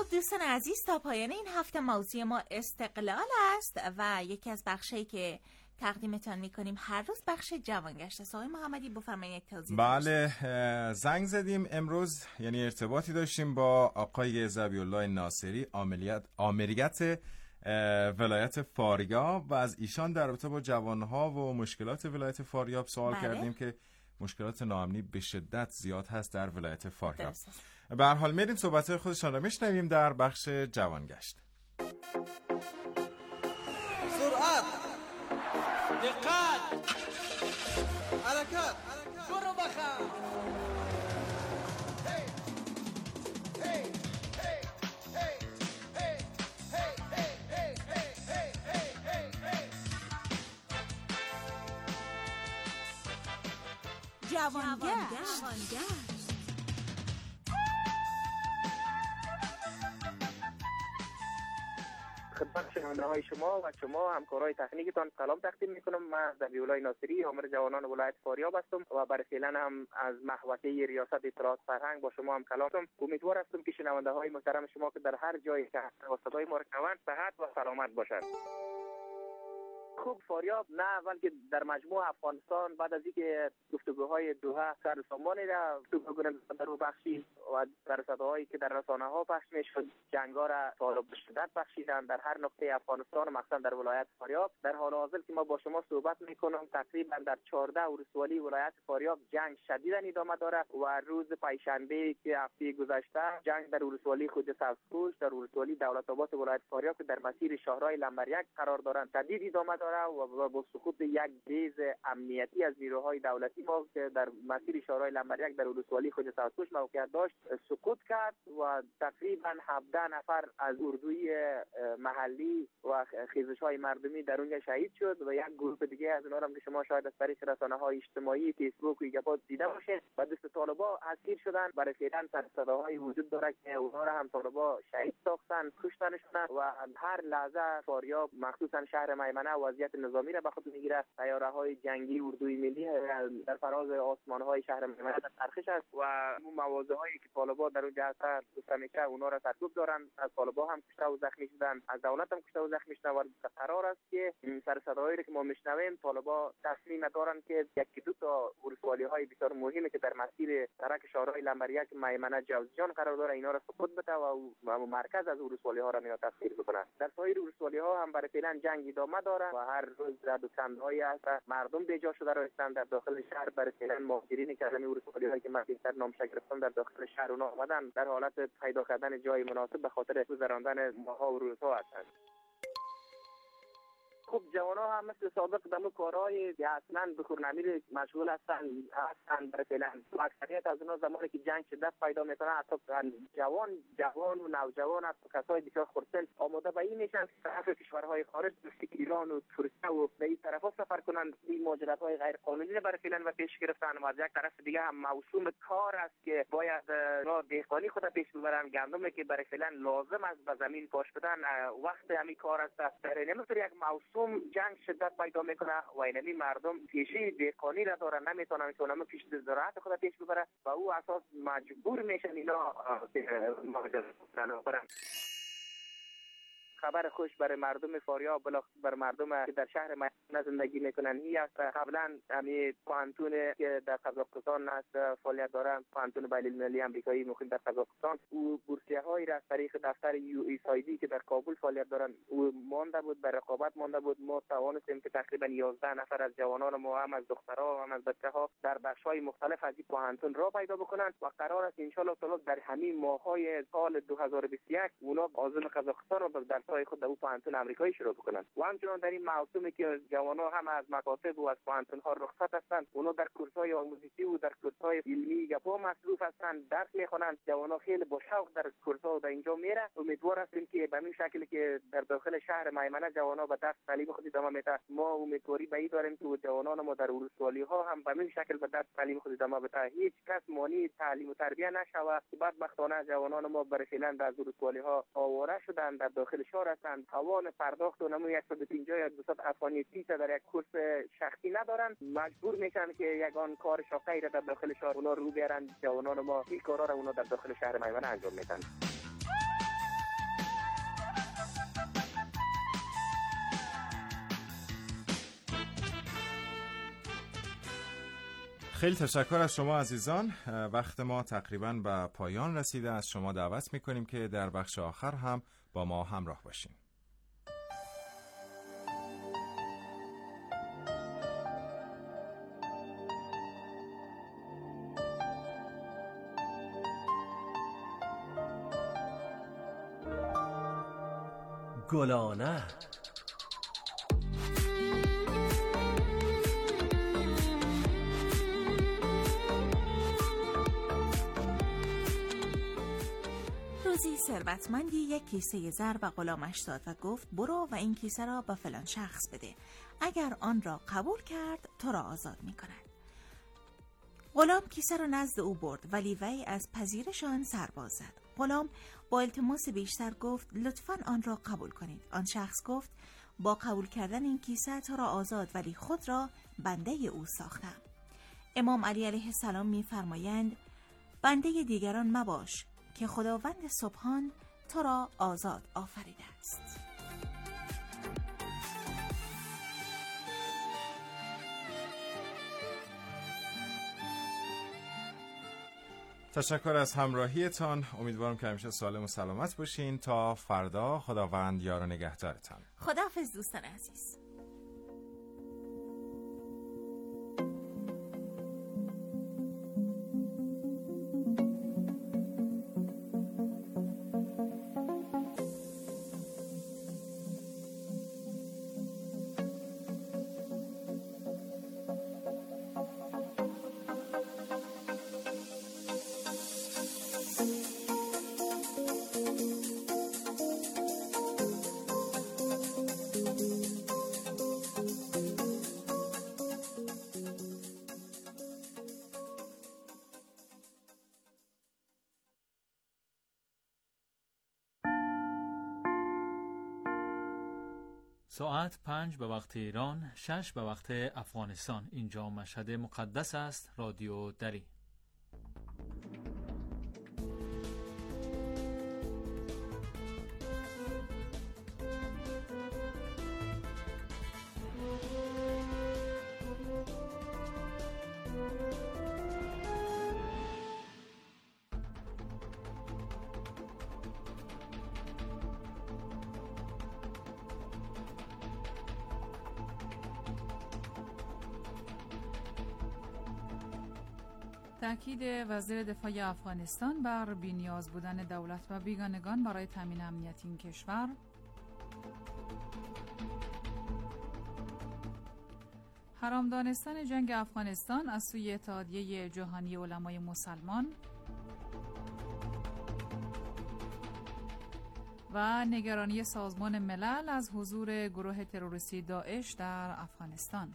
دوستان عزیز، تا پایان این هفته موضوع ما استقلال است و یکی از بخشایی که تقدیمتان میکنیم هر روز بخش جوانگشت است. آقای محمدی بفرمایید یک توضیح. بله، زنگ زدیم امروز، یعنی ارتباطی داشتیم با آقای ذبیح الله ناصری، آمریت ولایت فاریاب و از ایشان در رابطه با جوانها و مشکلات ولایت فاریاب سوال کردیم که مشکلات ناامنی به شدت زیاد هست در ولایت فاریاب. به هر حال میریم صحبت‌های خودشان را میشنویم در بخش جوانگشت. سرعت، دقت، حرکت، برو بخم. جوانگشت. خدمت شنونده‌های شما و شما همکارای تکنیکتان سلام تقدیم میکنم. من ذبیح الله ناصری، آمر جوانان ولایت فاریاب هستم و برای فعلا هم از محوطه ریاست اطلاعات فرهنگ با شما هم کلام هستم. امیدوار هستم که شنونده‌های محترم شما که در هر جایی که هستند و صدای ما را شنوند صحت و سلامت باشند. خوب فاریاب نه بلکه در مجموع افغانستان بعد از اینکه گفتگوهای دوحه سر سامانی را گفتگو در او بخشید و در صداهایی که در رسانه‌ها پخش میشد جنگا را طالب به شدت بخشیدند در هر نقطه افغانستان و مخصوصا در ولایت فاریاب. در حال حاضر که ما با شما صحبت میکنم تقریبا در 14 ولسوالی ولایت فاریاب جنگ شدیدا ادامه دارد و روز پنجشنبه که هفته گذشته جنگ در ولسوالی خود سبزپوش، در ولسوالی دولت آباد ولایت فاریاب که در مسیر شاهراه لمبر 1 قرار دارند شدید ادامه دارد و با سقوط یک بیز امنیتی از نیروهای دولتی ما که در مسیر شاهراه لمبر 1 در ولسوالی خود سبزپوش موقعیت داشت سقوط کرد و تقریبا 17 نفر از اردوی محلی و خیزش‌های مردمی در اونجا شهید شد و یک گروه دیگه از اونها هم که شما شاید از طریق رسانه‌های اجتماعی فیسبوک و یوتیوب دیده باشید و دست طالبان اسیر شدن. برای فعلا صداهای وجود داره که اونها را هم طالبان شهید ساختن، کشتن شدن و هر لحظه فاریاب مخصوصا شهر میمنه وضعیت نظامی را به خود میگیره. طیاره‌های جنگی اردوی ملی در فراز آسمان‌های شهر میمنه در ترخیش است و مواضع‌هایی که طالبان در اونجا هستند همیشه اونها را سرکوب دارن. از طالبان هم کشته و زخمی شدن، از دولت هم کشته و زخمی شدن و قرار است که سر صداهایی که ما میشنویم طالبان تصمیم دارن که یکی دو تا ولسوالی‌های بسیار مهمی که در مسیر سرک شاهراه لمبر 1 میمنه جوزجان قرار داره اینا را سقوط بده و مرکز از ولسوالی‌ها را مینا تسخیر بکنن. در سایر ولسوالی‌ها هم برای فعلا جنگ ادامه داره و هر روز رد و چندهایی هست مردم بیجا شده رفتن در داخل شهر. برای فعلا مهاجرینی که از ولسوالی‌هایی که مسیح‌تر نامش گرفتن در داخل شهر اونها آمدن در حالت پیدا کردن جای مناسب به خاطر گذراندن ماها و روزها هستند. خب جوان‌ها هم مثل سابق دمو کارهای که اصلا به خورنمیر مشغول هستند برای فعلا. اکثریت از اونها زمانی که جنگ شدت پیدا میکنه حتی جوان و نوجوان هست کسای بسیار خردسال آماده به این میشن که طرف کشورهای خارج مثل ایران و ترکیه و به این طرفا سفر کنند این مهاجرت‌های غیر قانونی برای فعلا و پیش گرفتن و از یک طرف دیگه هم موسوم کار است که باید را دهقانی خود پیش ببرن. گندمی که برای فعلا لازم است به زمین پاش بدن وقت همین کار است. در این طور یک موسوم جنگ شدت پیدا میکنه و اینمی مردم پیشی دهقانی را دارن نمیتونن که اونم پیش زراعت خود پیش ببره و او اساس مجبور میشن اینا مهاجرت کنن. خبر خوش برای مردم فاریاب برای مردم که در شهر میمنه زندگی میکنن این است. قبلا همین پانتون که در قزاقستان است فعالیت داره، پانتون بین المللی آمریکایی مقیم در قزاقستان، او بورسیه‌هایی را از طریق دفتر USAID که در کابل فعالیت دارن او مانده بود، به رقابت مانده بود. ما توانستیم که تقریبا 11 نفر از جوانان ما هم از دخترها و هم از بچه‌ها در بخش‌های مختلف از این پانتون را پیدا بکنن و قرار است ان شاء الله تعالی در همین ماه‌های سال 2021 اونا عازم قزاقستان رو در خود در پانتون آمریکایی شروع بکنن و همچنان در این موسمی که جوانان هم از مکاتب و از پانتون ها رخصت هستند اونا در کورس‌های آموزشی و در کورس‌های علمی گپا مصروف هستند، درس میخوانند. جوانان خیلی با شوق در کورس‌ها و اینجا میره. امیدوار هستیم که به این شکلی که در داخل شهر میمنه جوانان به درس تعلیم خود ادامه میده. ما امیدواری به این داریم که جوانان ما در ولسوالی‌ها هم به این شکل به درس تعلیم خود ادامه بده. هیچ کس مانع تعلیم و تربیت نشود. بدبختانه جوانان ما برای فعلا در ولسوالی‌ها آواره شدند، در داخل شهر هستند، توان پرداخت و نمو 150 یا 200 افغانی فیس در یک کورس شخصی ندارن، مجبور میشن که یگان کار شاقی را در داخل شهر اونا رو بیارن. جوانان ما این کارا را اونا در داخل شهر میمنه انجام میدن. خیلی تشکر از شما عزیزان. وقت ما تقریباً به پایان رسیده. از شما دعوت میکنیم که در بخش آخر هم با ما همراه باشین. گلانه روزی ثروتمندی یک کیسه زر به غلامش داد و گفت برو و این کیسه را به فلان شخص بده. اگر آن را قبول کرد تو را آزاد می کند. غلام کیسه را نزد او برد ولی وی از پذیرش آن سرباز زد. غلام با التماس بیشتر گفت لطفاً آن را قبول کنید. آن شخص گفت با قبول کردن این کیسه تو را آزاد ولی خود را بنده او ساختم. امام علی علیه السلام می فرمایند بنده دیگران مباش که خداوند سبحان تو را آزاد آفریده است. تشکر از همراهیتان. امیدوارم که همیشه سالم و سلامت باشین. تا فردا خداوند یار و نگهدارتان. خداحافظ دوستان عزیز. ساعت 5 به وقت ایران، 6 به وقت افغانستان. اینجا مشهد مقدس است. رادیو دری. تأکید وزیر دفاع افغانستان بر بی‌نیاز بودن دولت و بیگانگان برای تامین امنیت این کشور. حرام دانستن جنگ افغانستان از سوی اتحادیه جهانی علمای مسلمان و نگرانی سازمان ملل از حضور گروه تروریستی داعش در افغانستان.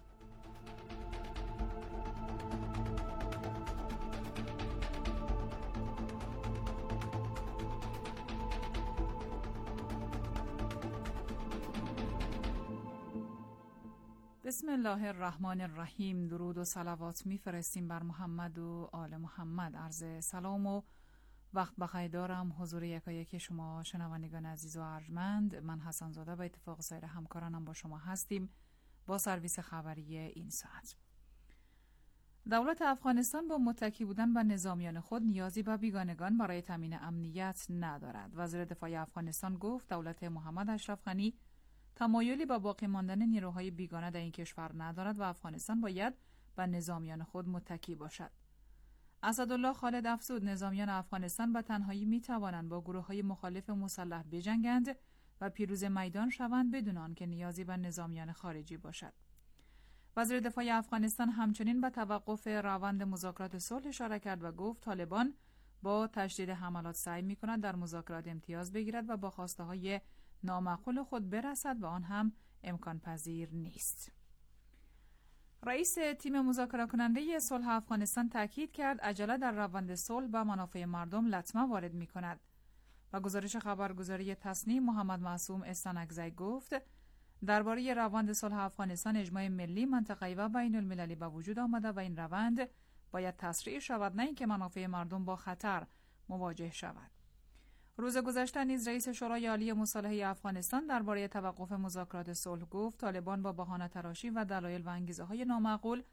بسم الله الرحمن الرحیم. درود و صلوات میفرستیم بر محمد و آل محمد. عرض سلام و وقت بخیر دارم حضور یکایک شما شنوندگان عزیز و ارجمند. من حسن زاده به اتفاق سایر همکارانم با شما هستیم با سرویس خبری این ساعت. دولت افغانستان با متکی بودن به نظامیان خود نیازی به بیگانگان برای تامین امنیت ندارد. وزیر دفاع افغانستان گفت دولت محمد اشرف غنی تمایلی به باقی ماندن نیروهای بیگانه در این کشور ندارد و افغانستان باید به نظامیان خود متکی باشد. اسدالله خالد افزود نظامیان افغانستان به تنهایی می توانند با گروه‌های مخالف مسلح بجنگند و پیروز میدان شوند بدون آنکه نیازی به نظامیان خارجی باشد. وزیر دفاع افغانستان همچنین به توقف روند مذاکرات صلح اشاره کرد و گفت طالبان با تشدید حملات سعی می‌کند در مذاکرات امتیاز بگیرد و با خواسته‌های نامعقول خود برسد و آن هم امکان پذیر نیست. رئیس تیم مذاکره کننده صلح افغانستان تاکید کرد عجله در روند صلح به منافع مردم لطمه وارد می کند. و گزارش خبرگزاری تصنیع محمد معصوم استانکزی گفت درباره روند صلح افغانستان اجماع ملی، منطقه‌ای و بین المللی به وجود آمده و این روند باید تسریع شود، نه اینکه منافع مردم با خطر مواجه شود. روز گذشته نیز رئیس شورای عالی مصالحه افغانستان درباره توقف مذاکرات صلح گفت طالبان با بهانه تراشی و دلایل و انگیزه‌های نامعقول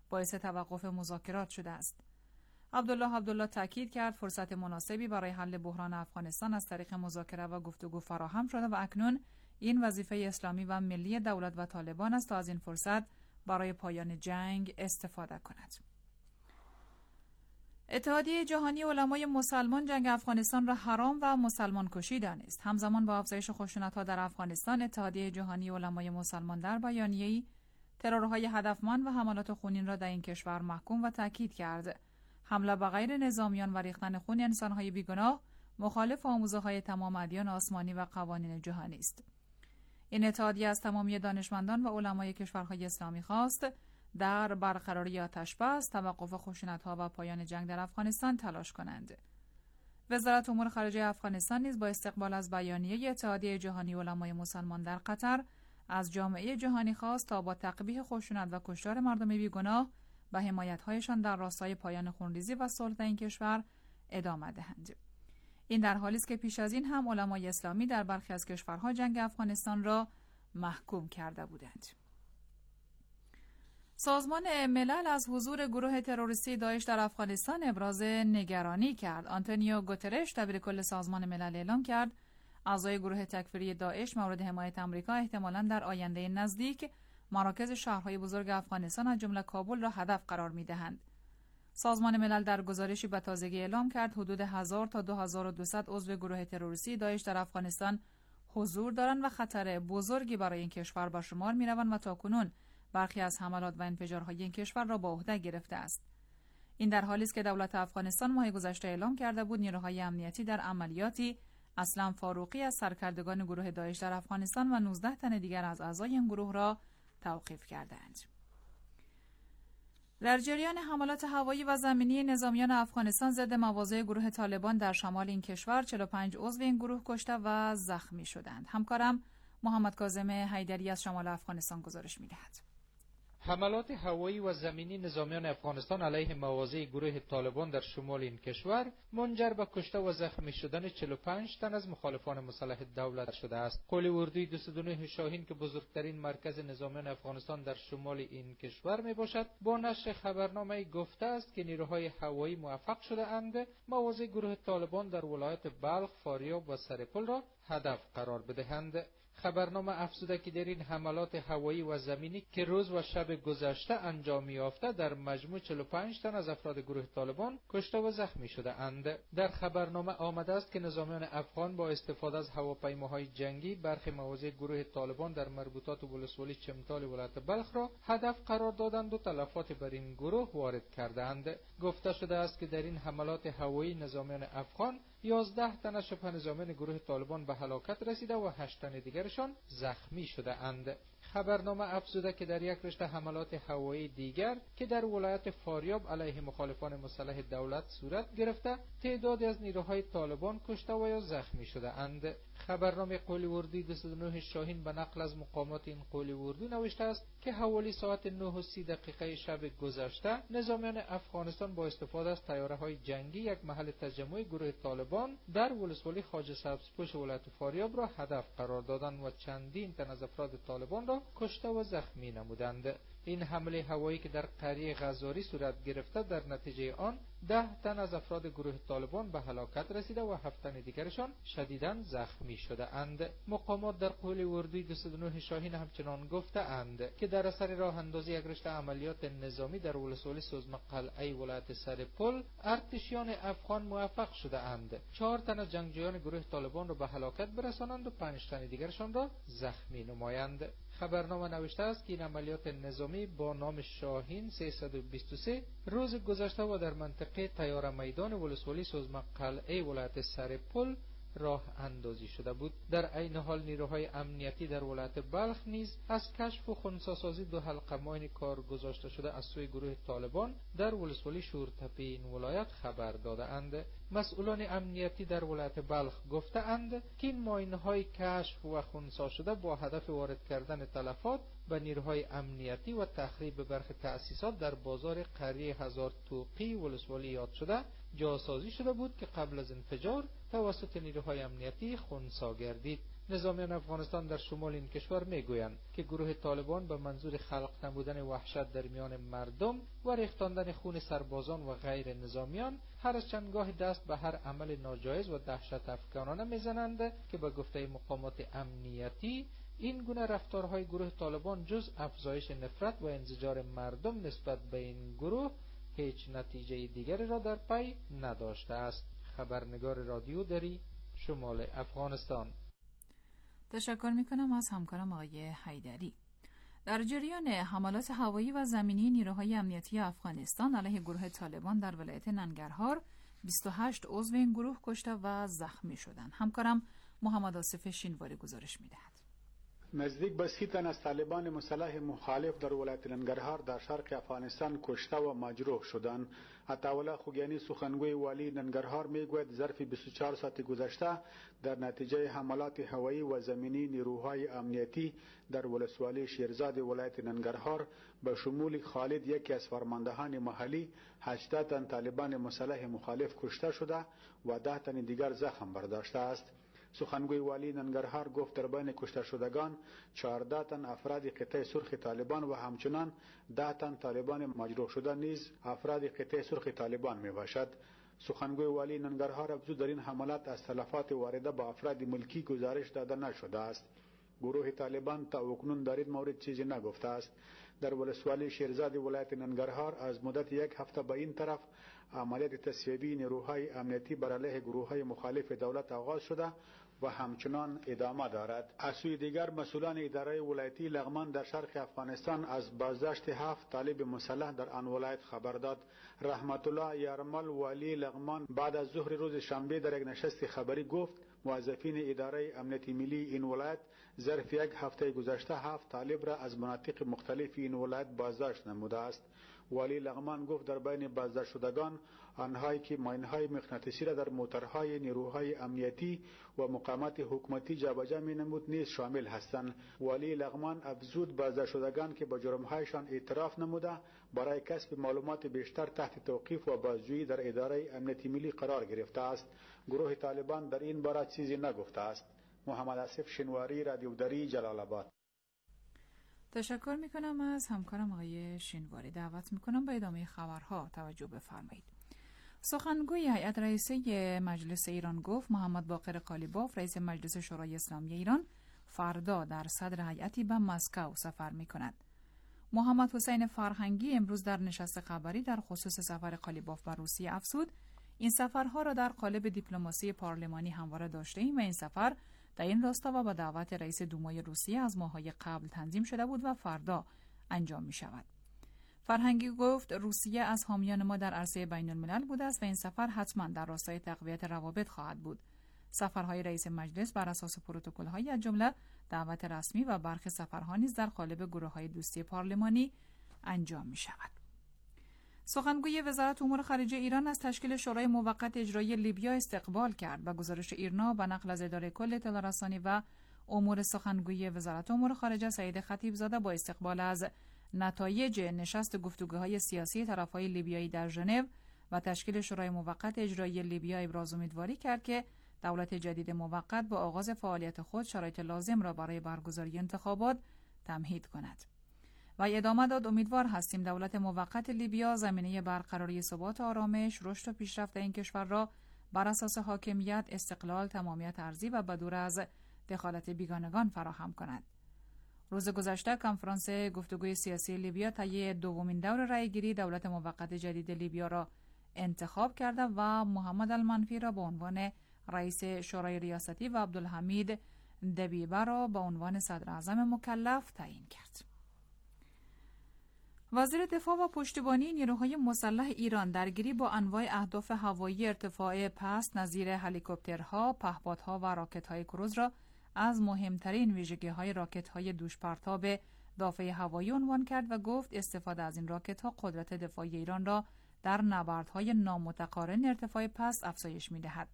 باعث توقف مذاکرات شده است. عبدالله تاکید کرد فرصت مناسبی برای حل بحران افغانستان از طریق مذاکره و گفتگو فراهم شده و اکنون این وظیفه اسلامی و ملی دولت و طالبان است تا از این فرصت برای پایان جنگ استفاده کند. اتحادیه جهانی علمای مسلمان جنگ افغانستان را حرام و مسلمان کشی دانست. همزمان با افزایش خشونت‌ها در افغانستان، اتحادیه جهانی علمای مسلمان در بیانیه‌ای ترورهای هدفمند و حملات خونین را در این کشور محکوم و تاکید کرد. حمله به غیر نظامیان و ریختن خون انسان‌های بیگناه مخالف آموزه‌های تمام ادیان آسمانی و قوانین جهانی است. این اتحادیه از تمامی دانشمندان و علمای کشورهای اسلامی خواست در برقراری آتش‌بس، توقف خشونت‌ها و پایان جنگ در افغانستان تلاش کنند. وزارت امور خارجه افغانستان نیز با استقبال از بیانیه اتحادیه جهانی علمای مسلمان در قطر از جامعه جهانی خواست تا با تقبیح خشونت و کشتار مردم بیگناه و حمایت‌هایشان در راستای پایان خونریزی و صلح در این کشور ادامه دهند. این در حالی است که پیش از این هم علمای اسلامی در برخی از کشورها جنگ افغانستان را محکوم کرده بودند. سازمان ملل از حضور گروه تروریستی داعش در افغانستان ابراز نگرانی کرد. آنتونیو گوترش دبیرکل سازمان ملل اعلام کرد اعضای گروه تکفیری داعش مورد حمایت آمریکا احتمالاً در آینده نزدیک مراکز شهرهای بزرگ افغانستان از جمله کابل را هدف قرار می‌دهند. سازمان ملل در گزارشی به تازگی اعلام کرد حدود 1000 تا 2200 عضو گروه تروریستی داعش در افغانستان حضور دارند و خطر بزرگی برای این کشور به شمار می‌روند و تاکنون برخی از حملات و انفجارهای این کشور را به عهده گرفته است. این در حالی است که دولت افغانستان ماه گذشته اعلام کرده بود نیروهای امنیتی در عملیاتی اسلم فاروقی از سرکردگان گروه داعش در افغانستان و 19 تن دیگر از اعضای این گروه را توقیف کردند. در جریان حملات هوایی و زمینی نظامیان افغانستان ضد مواضع گروه طالبان در شمال این کشور 45 عضو این گروه کشته و زخمی شدند. همکارم محمد کاظم حیدری از شمال افغانستان گزارش می‌دهد. حملات هوایی و زمینی نظامیان افغانستان علیه مواضع گروه طالبان در شمال این کشور منجر به کشته و زخمی شدن 45 تن از مخالفان مسلح دولت شده است. قول اردوی 209 شاهین که بزرگترین مرکز نظامیان افغانستان در شمال این کشور می باشد، با نشر خبرنامه گفته است که نیروهای هوایی موفق شده اند مواضع گروه طالبان در ولایت بلخ، فاریاب و سرپل را هدف قرار بدهند. خبرنامه افزوده که در این حملات هوایی و زمینی که روز و شب گذشته انجام یافته در مجموع 45 تن از افراد گروه طالبان کشته و زخمی شده اند. در خبرنامه آمده است که نظامیان افغان با استفاده از هواپیماهای جنگی برخی مواضع گروه طالبان در مربوطات ولسوالی چمتال ولایت بلخ را هدف قرار دادند و تلفات بر این گروه وارد کردند. گفته شده است که در این حملات هوایی نظامیان افغان 11 تن از شبه نظامیان گروه طالبان به هلاکت رسیده و 8 تن دیگرشان زخمی شده اند. خبرنامه افزوده که در یک رشته حملات هوایی دیگر که در ولایت فاریاب علیه مخالفان مسلح دولت صورت گرفته، تعدادی از نیروهای طالبان کشته و یا زخمی شده اند. خبرنامه قول اردوی 209 شاهین به نقل از مقامات این قول اردو نوشته است که حوالی ساعت 9:30 شب گذشته نظامیان افغانستان با استفاده از طیاره‌های جنگی یک محل تجمع گروه طالبان در ولسوالی خواجه سبزپوش ولایت فاریاب را هدف قرار دادند و چندین تن از افراد طالبان را کشته و زخمی نمودند. این حمله هوایی که در قریه غزاری صورت گرفته در نتیجه آن 10 تن از افراد گروه طالبان به هلاکت رسیده و 7 تن دیگرشان شدیداً زخمی شده اند. مقامات در قول اردوی 209 شاهین همچنان گفته اند که در اثر راه اندازی یک رشته عملیات نظامی در ولسوالی سوزمه قلعه ولایت سرپل ارتشیان افغان موفق شده اند 4 تن از جنگجویان گروه طالبان را به هلاکت برسانند و 5 تن دیگرشان را زخمی نمایند. خبرنامه نوشته است که این عملیات نظامی با نام شاهین 323 روز گذشته و در منطقه طیاره میدان ولسوالی سوزمه قلعه ولایت سرپل راه اندازی شده بود. در عین حال نیروهای امنیتی در ولایت بلخ نیز از کشف و خنثی‌سازی 2 حلقه ماین کار گذاشته شده از سوی گروه طالبان در ولسوالی شورتپی این ولایت خبر داده اند. مسئولان امنیتی در ولایت بلخ گفته اند که این ماین‌های کشف و خنثی شده با هدف وارد کردن تلفات به نیروهای امنیتی و تخریب برخی تأسیسات در بازار قریه هزار توقی ولسوالی یاد شده جاسازی شده بود که قبل از انفجار توسط نیروهای امنیتی خنثی گردید. نظامیان افغانستان در شمال این کشور میگویند که گروه طالبان به منظور خلق نمودن وحشت در میان مردم و ریختاندن خون سربازان و غیر نظامیان هر از چندگاه دست به هر عمل ناجایز و دهشت افکنانه میزنند که به گفته مقامات امنیتی این گونه رفتارهای گروه طالبان جز افزایش نفرت و انزجار مردم نسبت به این گروه هیچ نتیجه دیگری را در پی نداشته است. خبرنگار رادیو دری، شمال افغانستان. تشکر میکنم از همکارم آقای حیدری. در جریان حملات هوایی و زمینی نیروهای امنیتی افغانستان علیه گروه طالبان در ولایت ننگرهار 28 عضو این گروه کشته و زخمی شدند. همکارم محمد آصف شینواری گزارش میدهد. نزدیک به 30 تن از طالبان مسلح مخالف در ولایت ننگرهار در شرق افغانستان کشته و مجروح شدند. عطاالله خوگیانی سخنگوی والی ننگرهار میگوید ظرف 24 ساعت گذشته در نتیجه حملات هوایی و زمینی نیروهای امنیتی در ولسوالی شیرزاد ولایت ننگرهار به شمول خالد یکی از فرماندهان محلی 18 تن طالبان مسلح مخالف کشته شده و 10 تن دیگر زخم برداشته است. سخنگوی والی ننگرهار گفت در بین کشته شدگان 14 تن افراد قطعه سرخ طالبان و همچنان 10 تن طالبان مجروح شده نیز افراد قطعه سرخ طالبان می باشد. سخنگوی والی ننگرهار افزود در این حملات از تلفات وارده به افراد ملکی گزارش داده نشده است. گروه طالبان تا اکنون در این مورد چیزی نگفته است. در ولسوالی شیرزاد ولایت ننگرهار از مدت یک هفته به این طرف عملیات تصفیه‌ای نیروهای امنیتی بر علیه گروه‌های مخالف دولت آغاز شده و همچنان ادامه دارد. از سوی دیگر مسئولان اداره ولایتی لغمان در شرق افغانستان از بازداشت 7 طالب مسلح در آن ولایت خبر داد. رحمت الله یارمل والی لغمان بعد از ظهر روز شنبه در یک نشست خبری گفت موظفین اداره امنیتی ملی این ولایت ظرف یک هفته گذشته 7 طالب را از مناطق مختلف این ولایت بازداشت نموده است. والی لغمان گفت در بین بازداشت شدگان آنهایی که ماینهای مغناطیسی را در موترهای نیروهای امنیتی و مقامات حکومتی جابجا می‌نمود نیز شامل هستند. والی لغمان افزود بازداشت شدگان که با جرم‌هایشان اعتراف نموده برای کسب معلومات بیشتر تحت توقیف و بازجویی در اداره امنیتی ملی قرار گرفته است. گروه طالبان در این باره چیزی نگفته است. محمد آصف شینواری، رادیو دری، جلال آباد. تشکر میکنم از همکارم آقای شینواری. دعوت میکنم به ادامه خبرها توجه بفرمایید. سخنگوی هیئت رئیسه مجلس ایران گفت محمد باقر قالیباف رئیس مجلس شورای اسلامی ایران فردا در صدر هیئتی به مسکو سفر میکند. محمد حسین فرهنگی امروز در نشست خبری در خصوص سفر قالیباف به روسیه افزود این سفرها را در قالب دیپلماسی پارلمانی همواره داشته‌ایم و این سفر در این راستا و با دعوت رئیس دومای روسیه از ماه‌های قبل تنظیم شده بود و فردا انجام می شود. فرهنگی گفت روسیه از حامیان ما در عرصه بین الملل بوده است و این سفر حتما در راستای تقویت روابط خواهد بود. سفرهای رئیس مجلس بر اساس پروتکل‌های از جمله دعوت رسمی و برخی سفرها نیز در قالب گروه‌های دوستی پارلمانی انجام می شود. سخنگوی وزارت امور خارجه ایران از تشکیل شورای موقت اجرایی لیبیا استقبال کرد و گزارش ایرنا به نقل از اداره کل اطلاع رسانی و امور سخنگوی وزارت امور خارجه سعید خطیبزاده با استقبال از نتایج نشست گفتگوهای سیاسی طرفهای لیبیایی در ژنو و تشکیل شورای موقت اجرایی لیبیا ابراز امیدواری کرد که دولت جدید موقت با آغاز فعالیت خود شرایط لازم را برای برگزاری انتخابات تمهید کند. و ادامه داد امیدوار هستیم دولت موقت لیبیا زمینه برقراری ثبات، آرامش، رشد و پیشرفت این کشور را بر اساس حاکمیت، استقلال، تمامیت ارضی و بدور از دخالت بیگانگان فراهم کند. روز گذشته کنفرانس گفتگوی سیاسی لیبیا طی دومین دور رأیگیری دولت موقت جدید لیبیا را انتخاب کرده و محمد المنفی را به عنوان رئیس شورای ریاستی و عبدالحمید دبیبه را به عنوان صدر اعظم مکلف تعیین کرد. وزیر دفاع و پشتیبانی نیروهای مسلح ایران درگیری با انواع اهداف هوایی ارتفاع پست نظیر هلیکوپترها، پهپادها و راکت‌های کروز را از مهمترین ویژگی‌های راکت‌های دوشپرتاب دافع هوایی عنوان کرد و گفت استفاده از این راکت‌ها قدرت دفاعی ایران را در نبردهای نامتقارن ارتفاع پست افزایش می‌دهد.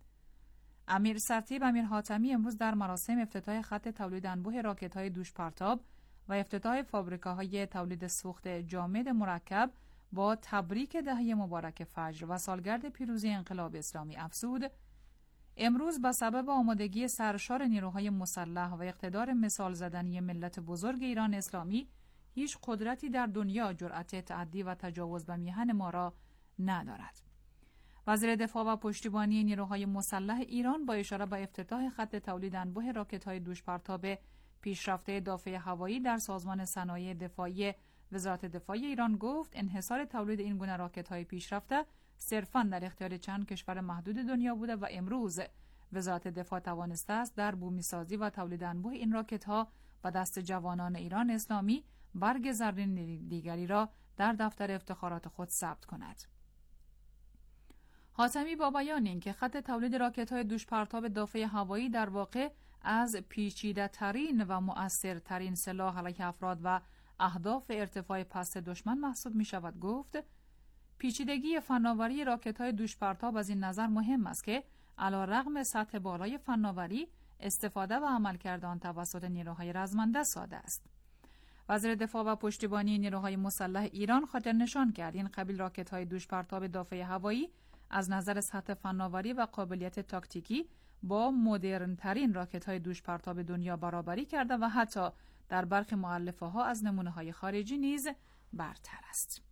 امیر سرتیپ امیر حاتمی امروز در مراسم افتتاح خط تولید انبوه راکت‌های دوشپرتاب و افتتاح فابریکاهای تولید سوخت جامد مرکب با تبریک دهه مبارک فجر و سالگرد پیروزی انقلاب اسلامی افزود: امروز به سبب آمادگی سرشار نیروهای مسلح و اقتدار مثال زدنی ملت بزرگ ایران اسلامی، هیچ قدرتی در دنیا جرأت تعدی و تجاوز به میهن ما را ندارد. وزیر دفاع و پشتیبانی نیروهای مسلح ایران با اشاره به افتتاح خط تولید انبوه راکت‌های دوشپرتاب پیشرفته دافع هوایی در سازمان صنایع دفاعی وزارت دفاع ایران گفت انحصار تولید این گونه راکت‌های پیشرفته صرفاً در اختیار چند کشور محدود دنیا بوده و امروز وزارت دفاع توانسته است در بومی‌سازی و تولید انبوه این راکت‌ها و دست جوانان ایران اسلامی برگ زرین دیگری را در دفتر افتخارات خود ثبت کند. حاتمی با بیان اینکه خط تولید راکت‌های دوشپرتاب دافع هوایی در واقع از پیچیده‌ترین و مؤثرترین سلاح علیه افراد و اهداف ارتفاع پست دشمن محسوب می‌شود گفت: پیچیدگی فناوری راکت‌های دوشپرتاب از این نظر مهم است که علی‌رغم سطح بالای فناوری، استفاده و عملکرد آن توسط نیروهای رزمنده ساده است. وزیر دفاع و پشتیبانی نیروهای مسلح ایران خاطر نشان کرد این قبیل راکت‌های دوشپرتاب دافع هوایی از نظر سطح فناوری و قابلیت تاکتیکی با مدرن‌ترین راکت‌های دوشپرتاب دنیا برابری کرده و حتی در برخی مؤلفه‌ها از نمونه‌های خارجی نیز برتر است.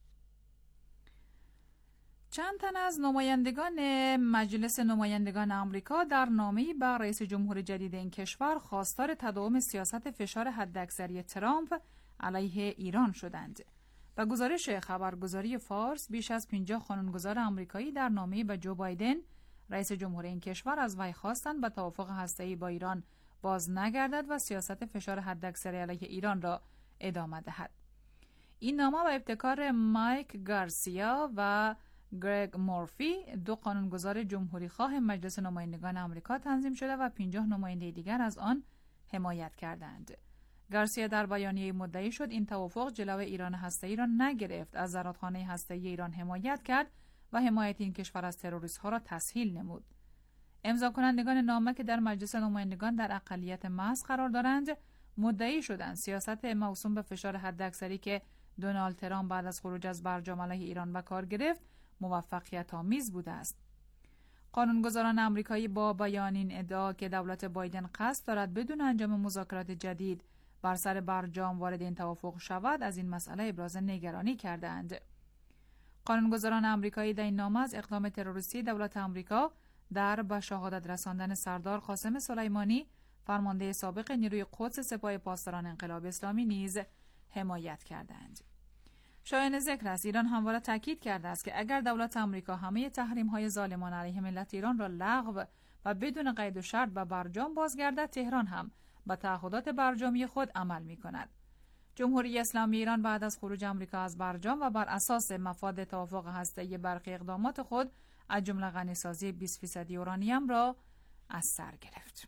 چند تن از نمایندگان مجلس نمایندگان آمریکا در نامه‌ای به رئیس جمهور جدید این کشور خواستار تداوم سیاست فشار حداکثری ترامپ علیه ایران شدند. به گزارش خبرگزاری فارس، بیش از 50 قانونگذار آمریکایی در نامه‌ای به جو بایدن رئیس جمهور این کشور از وی خواستند به توافق هسته‌ای با ایران باز نگردد و سیاست فشار حداکثری علیه ایران را ادامه دهد. این نامه به ابتکار مایک گارسیا و گرگ مورفی، دو قانونگذار جمهوری خواه مجلس نمایندگان آمریکا تنظیم شده و 50 نماینده دیگر از آن حمایت کردند. گارسیا در بیانیه مدعی شد این توافق جلوی ایران هسته‌ای را نگرفت، از زرادخانه هسته‌ای ایران حمایت کرد و حمایت این کشور از تروریست‌ها را تسهیل نمود. امضا کنندگان نامه که در مجلس نمایندگان در اقلیت محض قرار دارند، مدعی شدند سیاست موسوم به فشار حداکثری که دونالد ترامپ بعد از خروج از برجام علیه ایران به کار گرفت، موفقیت آمیز بوده است. قانونگذاران آمریکایی با بیان این ادعا که دولت بایدن قصد دارد بدون انجام مذاکرات جدید بر سر برجام وارد این توافق شود، از این مسئله ابراز نگرانی کردند. قانونگذاران آمریکایی در این نامه از اقدام تروریستی دولت آمریکا در به شهادت رساندن سردار قاسم سلیمانی، فرمانده سابق نیروی قدس سپاه پاسداران انقلاب اسلامی نیز حمایت کردند. شایان ذکر است ایران همواره تاکید کرده است که اگر دولت آمریکا همه تحریم‌های ظالمانه علیه ملت ایران را لغو و بدون قید و شرط به برجام بازگردد، تهران هم به تعهدات برجامی خود عمل می‌کند. جمهوری اسلامی ایران بعد از خروج آمریکا از برجام و بر اساس مفاد توافق هسته‌ای برخی اقدامات خود از جمله غنی‌سازی 20% اورانیم را از سر گرفت.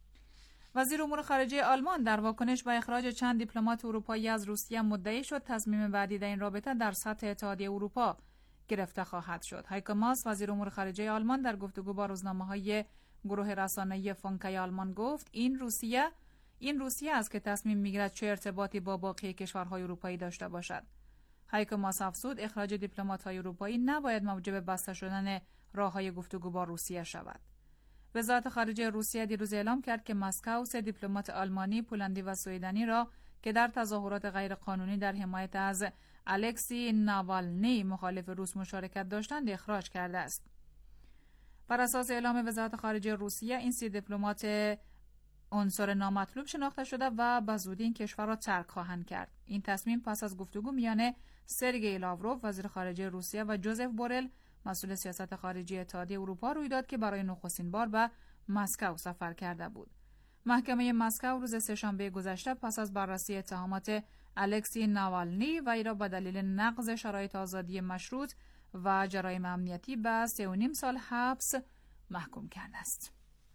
وزیر امور خارجه آلمان در واکنش به اخراج چند دیپلمات اروپایی از روسیه مدعی شد تصمیم بعدی در این رابطه در سطح اتحادیه اروپا گرفته خواهد شد. هایکو ماس وزیر امور خارجه آلمان در گفتگو با روزنامه‌های گروه رسانه‌ای فونکای آلمان گفت این روسیه است که تصمیم می‌گیرد چه ارتباطی با باقی کشورهای اروپایی داشته باشد. هایکو ماس افزود اخراج دیپلمات‌های اروپایی نباید موجب بسته شدن راه‌های گفتگو با روسیه شود. وزارت خارجه روسیه دیروز اعلام کرد که مسکو 3 دیپلمات آلمانی، پولندی و سوئدنی را که در تظاهرات غیرقانونی در حمایت از الکسی ناوالنی مخالف روس مشارکت داشتند اخراج کرده است. بر اساس اعلام وزارت خارجه روسیه این 3 دیپلمات عنصر نامطلوب شناخته شده و به زودی این کشور را ترک خواهند کرد. این تصمیم پس از گفتگو میان سرگئی لاوروف وزیر خارجه روسیه و جوزف بورل مسئول سیاست خارجی اتحادیه اروپا روی داد که برای نخستین بار به مسکو سفر کرده بود. محکمه مسکو روز سه‌شنبه گذشته پس از بررسی اتهامات الکسی ناوالنی و ای را به دلیل نقض شرایط آزادی مشروط و جرایم امنیتی به 3.5 سال حبس محکوم کرده است.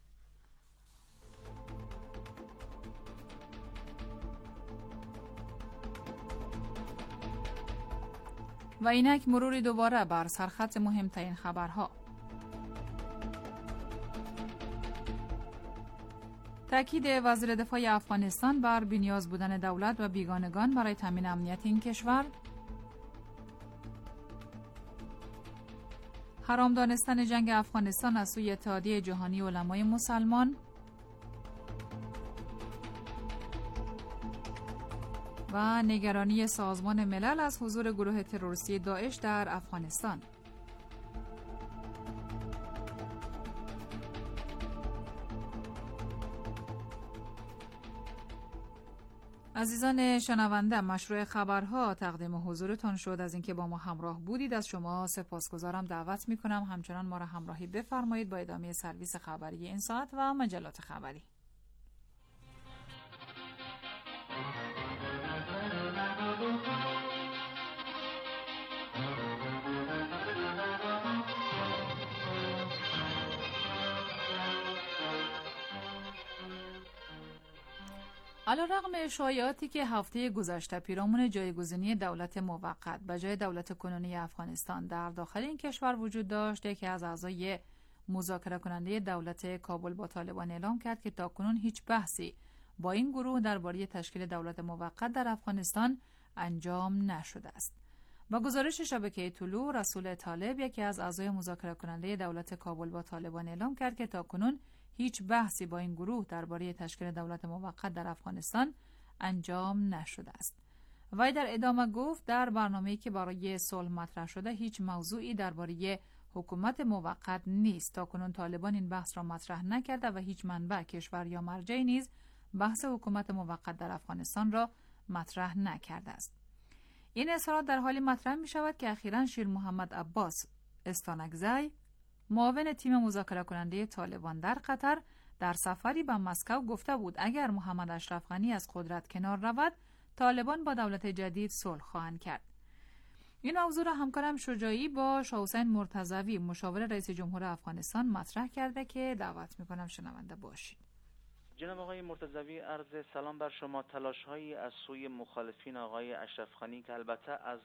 و اینک مروری دوباره بر سرخط مهمترین خبرها. تاکید وزیر دفاع افغانستان بر بی‌نیاز بودن دولت و بیگانگان برای تامین امنیت این کشور. حرام دانستن جنگ افغانستان از سوی اتحادیه جهانی علمای مسلمان. و نگرانی سازمان ملل از حضور گروه تروریستی داعش در افغانستان. عزیزان شنونده، مشروع خبرها تقدیم حضورتان شد. از اینکه با ما همراه بودید از شما سپاسگزارم. دعوت میکنم همچنان ما را همراهی بفرمایید با ادامه سرویس خبری این ساعت و مجلات خبری. علیرغم شایعاتی که هفته گذشته پیرامون جایگزینی دولت موقت به جای دولت کنونی افغانستان در داخل این کشور وجود داشت، یکی از اعضای مذاکره کننده دولت کابل با طالبان اعلام کرد که تاکنون هیچ بحثی با این گروه درباره تشکیل دولت موقت در افغانستان انجام نشده است. با گزارش شبکه طلوع، رسول طالب، یکی از اعضای مذاکره کننده دولت کابل با طالبان اعلام کرد که تاکنون هیچ بحثی با این گروه درباره تشکیل دولت موقت در افغانستان انجام نشده است. وی در ادامه گفت در برنامه‌ای که برای صلح مطرح شده هیچ موضوعی درباره حکومت موقت نیست. تاکنون طالبان این بحث را مطرح نکرده و هیچ منبع، کشور یا مرجعی نیز بحث حکومت موقت در افغانستان را مطرح نکرده است. این اظهارات در حالی مطرح می شود که اخیراً شیر محمد عباس استانکزی، معاون تیم مذاکره کننده طالبان در قطر، در سفری به مسکو گفته بود اگر محمد اشرف غنی از قدرت کنار رود، طالبان با دولت جدید صلح خواهند کرد. این موضوع را همکارم شجاعی با شاه حسین مرتضوی، مشاور رئیس جمهور افغانستان، مطرح کرده که دعوت میکنم شنونده باشید. جناب آقای مرتضوی، عرض سلام بر شما. تلاش‌هایی از سوی مخالفین آقای اشرف غنی که البته از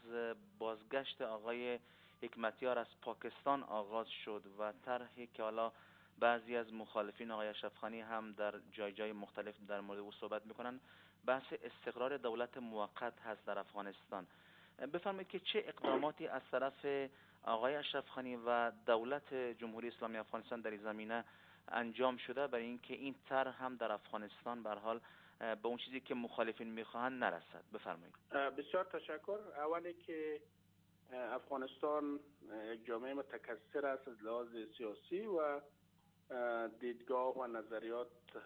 بازگشت آقای حکمتیار از پاکستان آغاز شد و طرحی که حالا بعضی از مخالفین آقای اشرف غنی هم در جای مختلف در مورد او صحبت میکنن، بحث استقرار دولت موقت هست در افغانستان. بفرمایید که چه اقداماتی از طرف آقای اشرف غنی و دولت جمهوری اسلامی افغانستان در این زمینه انجام شده برای اینکه این طرح هم در افغانستان به هر حال به اون چیزی که مخالفین میخواهند نرسد. بفرمایید. بسیار تشکر. اولی که افغانستان یک جامعه متکثر است از لحاظ سیاسی و دیدگاه و نظریات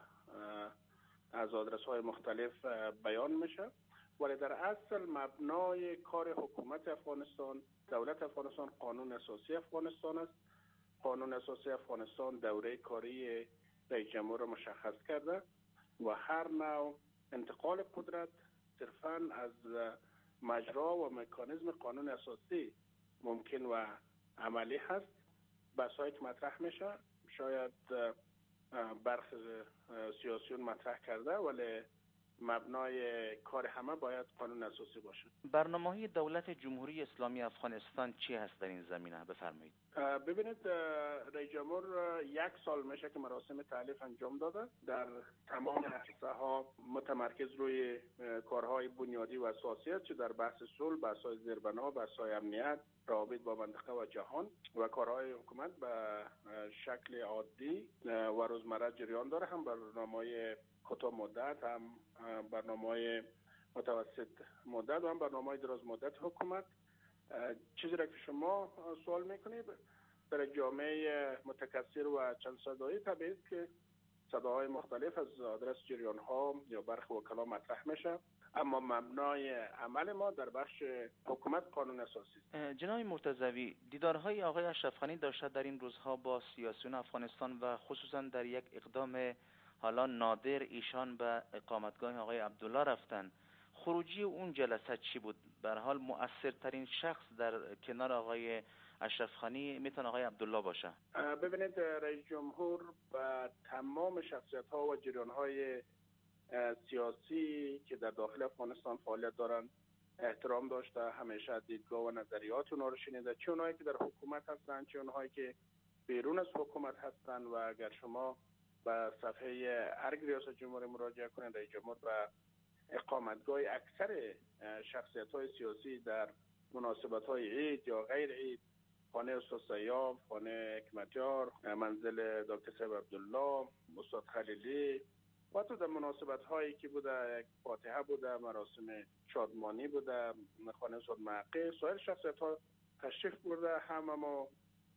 از آدرس‌های مختلف بیان میشه، ولی در اصل مبنای کار حکومت افغانستان، دولت افغانستان، قانون اساسی افغانستان است. قانون اساسی افغانستان دوره کاری رئیس جمهور را مشخص کرده و هر نوع انتقال قدرت صرفاً از مجرا و مکانیزم قانون اساسی ممکن و عملی هست. بحثایی که مطرح میشه شاید برخی سیاسیون مطرح کرده، ولی مبنای کار همه باید قانون اساسی باشه. برنامه‌های دولت جمهوری اسلامی افغانستان چی هست در این زمینه؟ بفرمایید. ببینید، رئیس جمهور 1 سال میشه که مراسم تعلیف انجام داده. در تمام عرصه‌ها متمرکز روی کارهای بنیادی و اساسی است، چه در بحث صلح، بحث‌های زیربنا، بحث‌های امنیت، روابط با منطقه و جهان و کارهای حکومت به شکل عادی و روزمره جریان داره. هم برنامه‌های کوتاه مدت، هم برنامه‌های متوسط مدت و هم برنامه‌های دراز مدت حکومت. چیزی را که شما سوال میکنید در جامعه متکثر و چند صدایی طبیعی است که صداهای مختلف از آدرس جریان‌ها یا برخی وکلا مطرح میشه، اما مبنای عمل ما در بخش حکومت قانون اساسی است. جناب مرتضوی، دیدارهای آقای اشرف غنی داشته در این روزها با سیاسیون افغانستان و خصوصا در یک اقدام حالا نادر ایشان به اقامتگاه آقای عبدالله رفتن. خروجی اون جلسه چی بود؟ به هر حال مؤثرترین شخص در کنار آقای اشرف غنی میتونه آقای عبدالله باشه. ببینید، رئیس جمهور با تمام شخصیت‌ها و جریان‌های سیاسی که در داخل افغانستان فعالیت دارن احترام داشته. همیشه دیدگاه و نظریات اونها رو شنیده، چه اونهایی که در حکومت هستن چه اونهایی که بیرون از حکومت هستن. و اگر شما به صفحه ارگ ریاست جمهوری مراجعه کنند. رئیس جمهور به اقامتگاه اکثر شخصیت‌های سیاسی در مناسبت‌های عید یا غیر عید، خانه استاد سیاف، خانه حکمتیار، منزل دکتر صاحب عبدالله، استاد خلیلی و تو در مناسبت‌هایی که بوده، فاتحه بوده، مراسم شادمانی بوده، خانه استاد معقی، سایر شخصیت‌ها تشریف برده، همه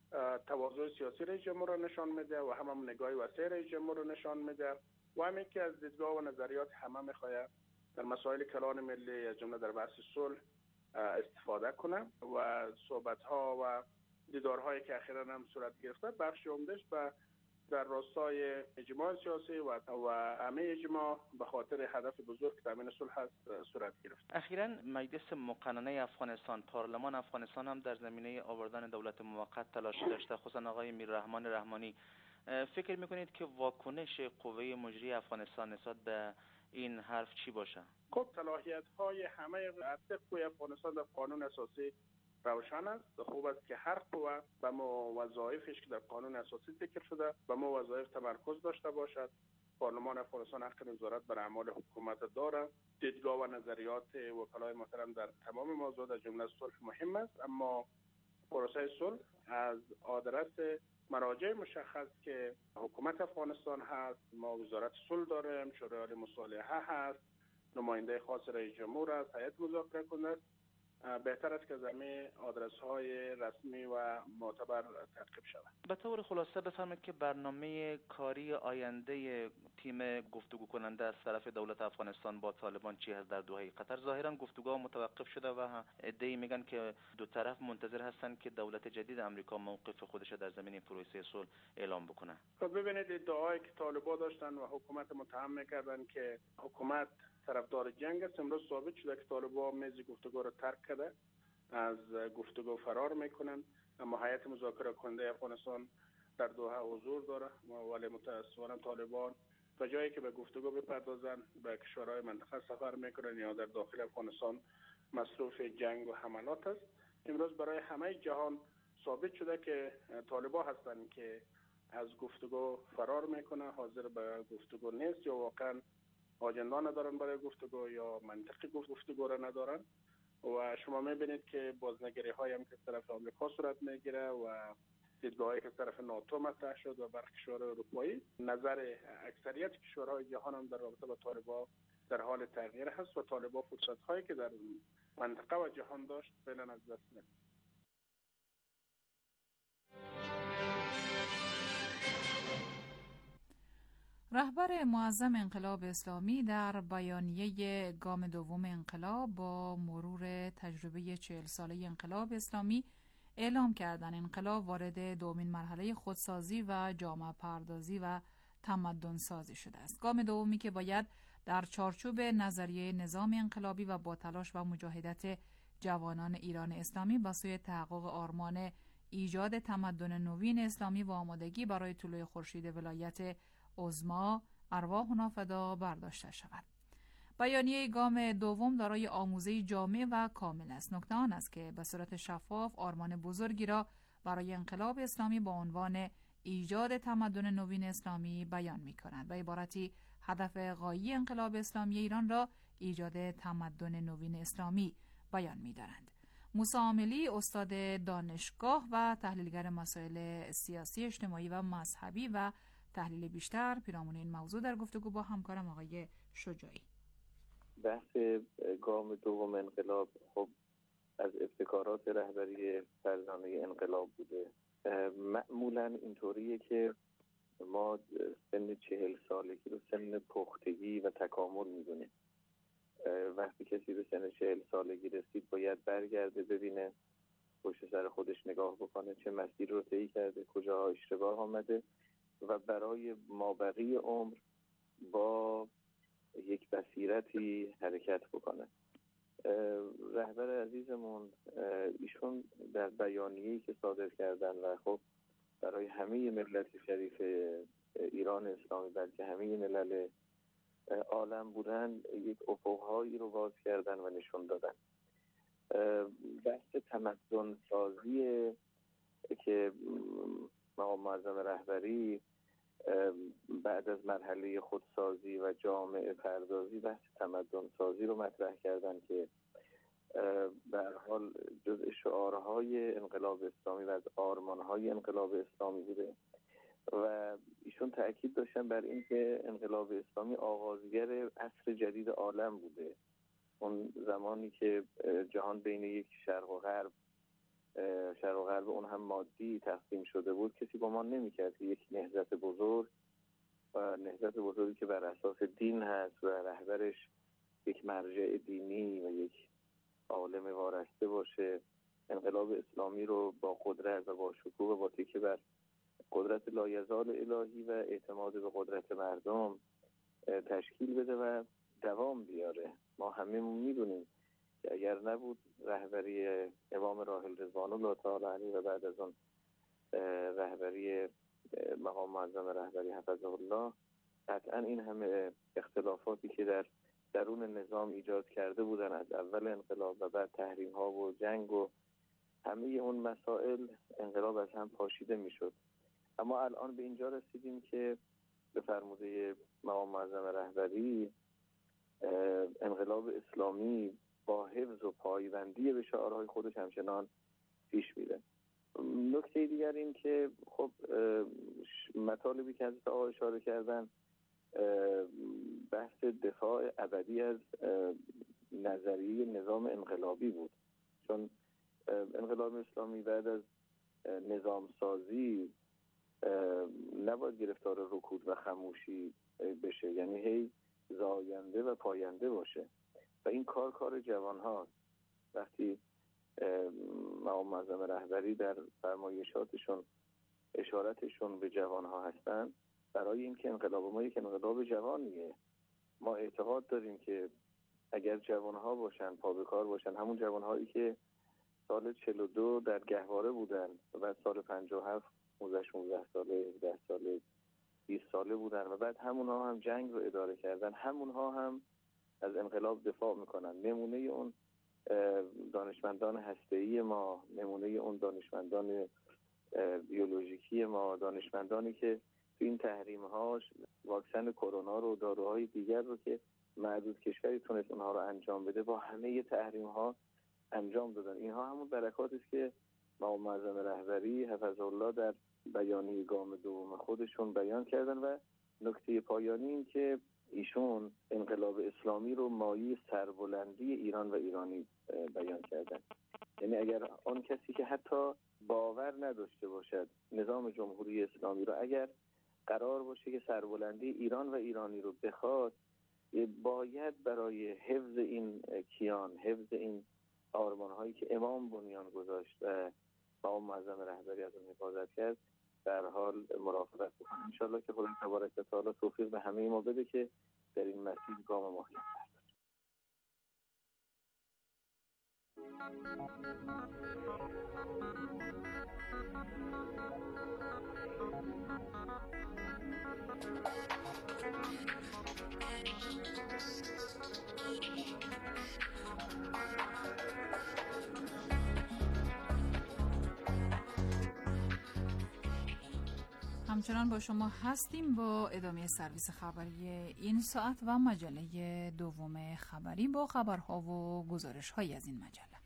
تواضع سیاسی رئیس جمهور را نشان میده و هم نگاه وسیع رئیس جمهور را نشان میده و همین که از دیدگاه و نظریات همه میخواد در مسائل کلان ملی از جمله در بحث صلح استفاده کنه و صحبت‌ها و دیدارهایی که اخیراً هم صورت گرفته بخش عمده‌اش در راستای اجماع سیاسی و همه اجماع به خاطر هدف بزرگ تامین صلح است صورت گرفت. اخیراً مجلس مقننه افغانستان، پارلمان افغانستان هم در زمینه آوردن دولت موقت تلاش داشته، خصوصا آقای میررحمان رحمانی. فکر میکنید که واکنش قوه مجری افغانستان نسبت به این حرف چی باشه؟ خب صلاحیت‌های همه قوه افغانستان در قانون اساسی روشن است. خوب است که هر قوه به وظایفش که در قانون اساسی ذکر شده به وظایف تمرکز داشته باشد. پارلمان افغانستان حق نظارت بر اعمال حکومت دارد. دیدگاه و نظریات وکلای محترم در تمام موضوعات از جمله صلح مهم است، اما پروسه صلح از آدرس مراجع مشخص که حکومت افغانستان هست، ما وزارت صلح داریم، شورای عالی مصالحه هست، نماینده خاص رئیس جمهور است، هیئت مذاکره کننده است. بهتر است که از همه آدرس‌های رسمی و معتبر تعقیب شود. به طور خلاصه بفرمایید که برنامه کاری آینده تیم گفتگو کننده از طرف دولت افغانستان با طالبان چی هست در دوحه قطر؟ ظاهرا گفتگوها متوقف شده و ادعی میگن که دو طرف منتظر هستند که دولت جدید امریکا موقف خودش در زمینه پروسه صلح اعلام بکنه. خب ببینید، ادعایی که طالبان داشتن و حکومت متهم میکردن که حکومت طرفدار جنگ است، امروز ثابت شده که طالبان میز گفتگو را ترک کرده، از گفتگو فرار میکنن. اما هیئت مذاکره کننده افغانستان در دوحه حضور داره ولی متاسفانه طالبان به جایی که به گفتگو بپردازن به کشورهای منطقه سفر میکنن یا در داخل افغانستان مصروف جنگ و حملات است. امروز برای همه جهان ثابت شده که طالبان هستند که از گفتگو فرار میکنه، حاضر به گفتگو نیست، یا واقعا آجنده ندارن برای گفتگو یا منطقی گفتگو را ندارن. و شما میبینید که بازنگری های هم که طرف آمریکا صورت میگیره و دیدگاهی که طرف ناتو مطرح شد و برخی کشورهای اروپایی، نظر اکثریت کشورهای جهان هم در رابطه با طالبان در حال تغییر هست و طالبان فرصت هایی که در منطقه و جهان داشت فعلا از دست میده. رهبر معظم انقلاب اسلامی در بیانیه گام دوم انقلاب با مرور تجربه 40 ساله انقلاب اسلامی اعلام کردن انقلاب وارد دومین مرحله خودسازی و جامعه پردازی و تمدن سازی شده است. گام دومی که باید در چارچوب نظریه نظام انقلابی و با تلاش و مجاهدت جوانان ایران اسلامی به سوی تحقق آرمان ایجاد تمدن نوین اسلامی و آمادگی برای طلوع خورشید ولایت عظما ارواحنا فدا برداشته شود. بیانیه گام دوم دارای آموزه جامع و کامل است. نکته آن است که به صورت شفاف آرمان بزرگی را برای انقلاب اسلامی با عنوان ایجاد تمدن نوین اسلامی بیان می کند. به عبارتی هدف غایی انقلاب اسلامی ایران را ایجاد تمدن نوین اسلامی بیان می دارند. موسی عاملی، استاد دانشگاه و تحلیلگر مسائل سیاسی، اجتماعی و مذهبی و تحلیل بیشتر پیرامون این موضوع در گفتگو با همکارم آقای شجاعی. بحث گام دوم انقلاب خب از ابتکارات رهبری فرزانه انقلاب بوده. معمولا اینطوریه که ما سن 40 سالگی رو سن پختگی و تکامل میدونیم. وقتی کسی به سن 40 سالگی رسید باید برگرده ببینه، پشت سر خودش نگاه بکنه چه مسیر رو طی کرده، کجا اشتباه آمده و برای مابقی عمر با یک بصیرتی حرکت بکنه. رهبر عزیزمون ایشون در بیانیه‌ای که صادر کردن و خب برای همه ملت شریف ایران اسلامی بلکه همه ملل عالم بودن یک افق‌هایی رو باز کردن و نشون دادن. بحث تمدن سازی که مقام معظم رهبری بعد از مرحله خودسازی و جامعه پردازی بحث تمدن سازی رو مطرح کردن که به هر حال جزء شعارهای انقلاب اسلامی و از آرمانهای انقلاب اسلامی بوده و ایشون تأکید داشتن بر این که انقلاب اسلامی آغازگر عصر جدید عالم بوده. اون زمانی که جهان بین یک شرق و غرب اون هم مادی تقسیم شده بود، کسی گمان نمی‌کرد که یک نهضت بزرگ و نهضت بزرگی که بر اساس دین هست و رهبرش یک مرجع دینی و یک عالم وارسته باشه، انقلاب اسلامی رو با قدرت و با شکوه و با تکیه بر قدرت لایزال الهی و اعتماد به قدرت مردم تشکیل بده و دوام بیاره. ما هممون میدونیم که اگر نبود رهبری امام راحل رضوان الله تعالی علیه و بعد از اون رهبری مقام معظم رهبری حفظه الله، قطعا این همه اختلافاتی که در درون نظام ایجاد کرده بودن از اول انقلاب و بعد تحریم ها و جنگ و همه اون مسائل، انقلاب از هم پاشیده میشد. اما الان به اینجا رسیدیم که به فرموده مقام معظم رهبری انقلاب اسلامی با حفظ و پایبندی به شعارهای خودش همچنان پیش میره. نکته دیگر این که خب مطالبی که حضرت آقا اشاره کردن بحث دفاع ابدی از نظریه نظام انقلابی بود، چون انقلاب اسلامی بعد از نظام سازی نباید گرفتار رکود و خموشی بشه، یعنی هی زاینده و پاینده باشه و این کار جوان هاست. وقتی مقام معظم رهبری در فرمایشاتشون اشارتشون به جوان ها هستن برای اینکه انقلاب ما یک انقلاب جوانیه. ما اعتقاد داریم که اگر جوان ها باشن، پا به کار باشن، همون جوان هایی که سال 42 در گهواره بودن و بعد سال 57 16 ساله، 17 ساله، 20 ساله بودن و بعد همون ها هم جنگ رو اداره کردن، همون ها هم از انقلاب دفاع میکنن. نمونه اون دانشمندان هسته‌ای ما، نمونه اون دانشمندان بیولوژیکی ما، دانشمندانی که تو این تحریم‌هاش واکسن کرونا رو، داروهای دیگر رو که معدود کشوری تونست اونها رو انجام بده با همه تحریم‌ها انجام دادن. اینها همون برکاتی است که مقام معظم رهبری حفظه الله در بیانیه گام دوم خودشون بیان کردن. و نکته پایانی این که ایشون انقلاب اسلامی رو مایه سربلندی ایران و ایرانی بیان کردن. یعنی اگر آن کسی که حتی باور نداشته باشد نظام جمهوری اسلامی رو، اگر قرار باشه که سربلندی ایران و ایرانی رو بخواد، باید برای حفظ این کیان، حفظ این آرمان‌هایی که امام بنیان گذاشت و مقام معظم رهبری از اون حفاظت کرد در حال مراقبت بکنیم. انشالله که خدا تبارک و تعالی توفیق به همه ما بده که در این مسیر گام محکم برداریم. همچنان با شما هستیم با ادامه سرویس خبری این ساعت و مجله دوم خبری با خبرها و گزارش‌هایی از این مجله.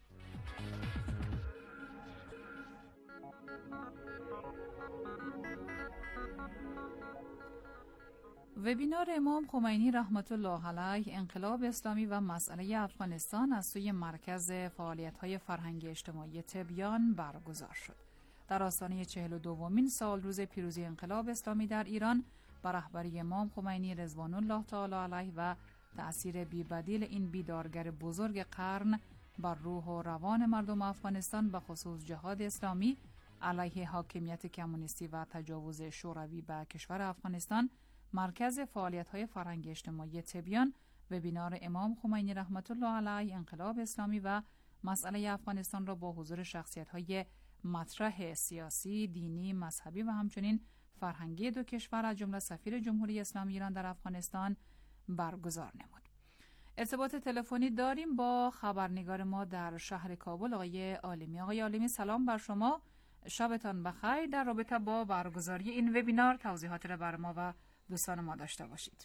وبینار امام خمینی رحمت الله علیه انقلاب اسلامی و مسئله افغانستان از سوی مرکز فعالیت‌های فرهنگی اجتماعی تبیان برگزار شد. در آستانه 42مین سال روز پیروزی انقلاب اسلامی در ایران با رهبری امام خمینی رضوان الله تعالی علیه و تأثیر بی‌بدیل این بیدارگر بزرگ قرن بر روح و روان مردم افغانستان به خصوص جهاد اسلامی علیه حاکمیت کمونیستی و تجاوز شوروی به کشور افغانستان، مرکز فعالیت‌های فرهنگی اجتماعی تبیان وبینار امام خمینی رحمت الله علیه انقلاب اسلامی و مسئله افغانستان را با حضور شخصیت‌های مطرح سیاسی، دینی، مذهبی و همچنین فرهنگی دو کشور از جمله سفیر جمهوری اسلامی ایران در افغانستان برگزار نمود. ارتباط تلفنی داریم با خبرنگار ما در شهر کابل آقای عالمی. آقای عالمی سلام بر شما، شبتان بخیر. در رابطه با برگزاری این وبینار توضیحات را بر ما و دوستان ما داشته باشید.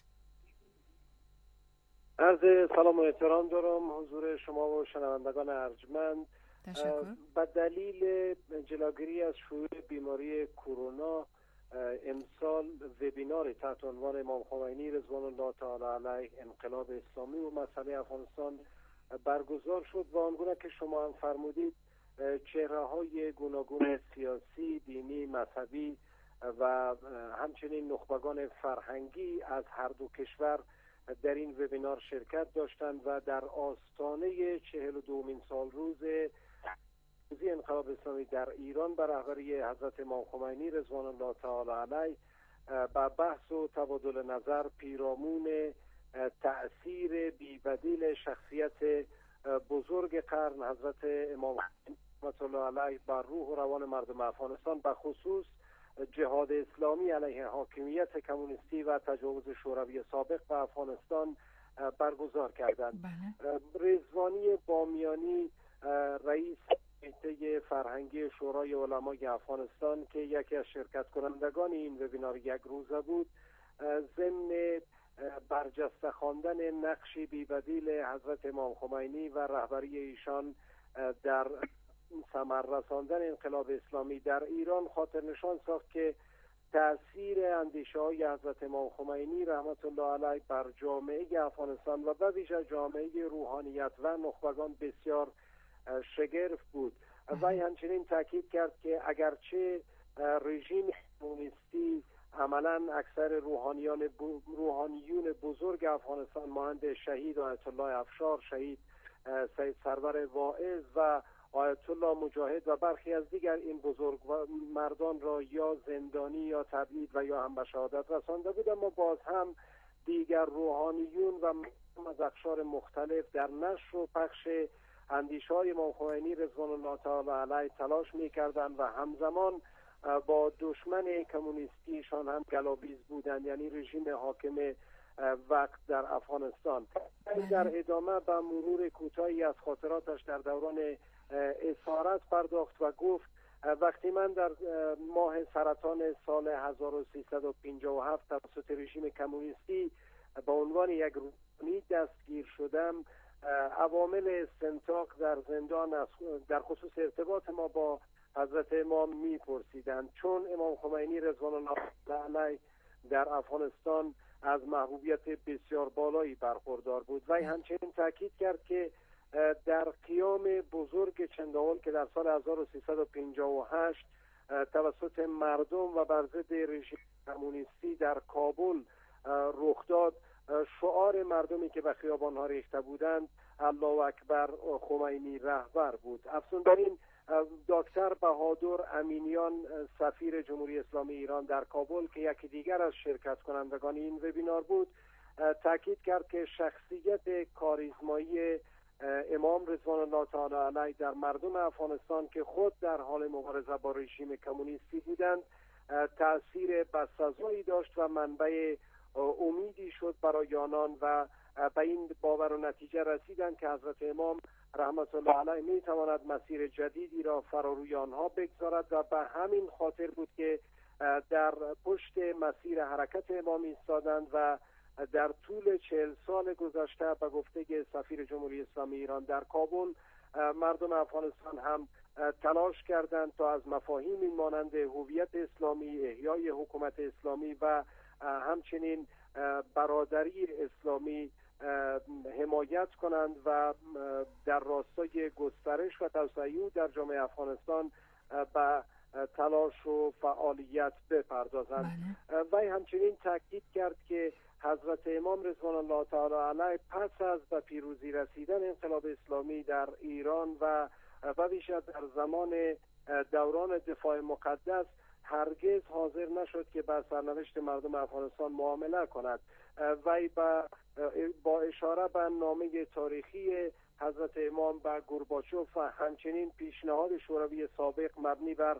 عرض سلام و احترام دارم حضور شما و شنوندگان ارجمند. به دلیل جلوگیری از شیوع بیماری کرونا امسال وبیناری تحت عنوان امام خمینی رضوان الله تعالی علیه انقلاب اسلامی و مسئله افغانستان برگزار شد و آنگونه که شما هم فرمودید چهره‌های گوناگون سیاسی، دینی، مذهبی و همچنین نخبگان فرهنگی از هر دو کشور در این وبینار شرکت داشتند و در آستانه 42مین سال روز انقلاب اسلامی در ایران به رهبری حضرت امام خمینی رضوان الله تعالی علیه با بحث و تبادل نظر پیرامون تأثیر بی‌بدیل شخصیت بزرگ قرن حضرت امام رحمت الله علیه بر روح و روان مردم افغانستان به خصوص جهاد اسلامی علیه حاکمیت کمونیستی و تجاوز شوروی سابق به افغانستان برگزار کردند. رضوانی بامیانی رئیس کمیته فرهنگی شورای علمای افغانستان که یکی از شرکت کنندگان این وبینار یک روزه بود، ضمن برجسته خواندن نقش بی‌بدیل حضرت امام خمینی و رهبری ایشان در ثمر رساندن انقلاب اسلامی در ایران خاطر نشان ساخت که تأثیر اندیشه‌های حضرت امام خمینی رحمت الله علیه بر جامعه افغانستان و به ویژه جامعه روحانیت و نخبگان بسیار شگرف بود. و همچنین تاکید کرد که اگرچه رژیم کمونیستی عملاً اکثر روحانیون بزرگ افغانستان مانند شهید آیت الله افشار، شهید سید سرور واعظ و آیت الله مجاهد و برخی از دیگر این بزرگ مردان را یا زندانی یا تبعید و یا هم به شهادت رسانده بود، اما باز هم دیگر روحانیون و از اقشار مختلف در نشر و پخش اندیشه‌های امام خمینی رضوان الله تعالی علیه تلاش می‌کردند و همزمان با دشمن کمونیستیشان هم گلاویز بودند، یعنی رژیم حاکم وقت در افغانستان. در ادامه به مرور کوتاهی از خاطراتش در دوران اسارت پرداخت و گفت وقتی من در ماه سرطان سال 1357 توسط رژیم کمونیستی به عنوان یک روحانی دستگیر شدم، عوامل استنطاق در زندان در خصوص ارتباط ما با حضرت امام میپرسیدند، چون امام خمینی رضوان الله علیه در افغانستان از محبوبیت بسیار بالایی برخوردار بود. و همچنین تاکید کرد که در قیام بزرگ چنداول که در سال 1358 توسط مردم و بر ضد رژیم کمونیستی در کابل رخ داد، شعار مردمی که به خیابان‌ها ریخته بودند الله اکبر خمینی رهبر بود. افزون بر این دکتر بهادر امینیان سفیر جمهوری اسلامی ایران در کابل که یکی دیگر از شرکت کنندگان این وبینار بود، تاکید کرد که شخصیت کاریزمایی امام رضوان الله تعالی علیه در مردم افغانستان که خود در حال مبارزه با رژیم کمونیستی بودند تأثیر بسزایی داشت و منبع امیدی شد برای آنان و به این باور و نتیجه رسیدند که حضرت امام رحمت الله علیه میتواند مسیر جدیدی را فراروی آنها بگذارد و به همین خاطر بود که در پشت مسیر حرکت امام ایستادند و در طول 40 سال گذشته به گفته سفیر جمهوری اسلامی ایران در کابل مردم افغانستان هم تلاش کردند تا از مفاهیمی مانند هویت اسلامی، احیای حکومت اسلامی و همچنین برادری اسلامی حمایت کنند و در راستای گسترش و توسعه در جامعه افغانستان به تلاش و فعالیت بپردازند. و همچنین تاکید کرد که حضرت امام رضوان الله تعالی علیه پس از به پیروزی رسیدن انقلاب اسلامی در ایران و ویژه در زمان دوران دفاع مقدس هرگز حاضر نشد که بر سرنوشت مردم افغانستان معامله کند و با اشاره به نامه تاریخی حضرت امام به گورباچوف و همچنین پیشنهاد شوروی سابق مبنی بر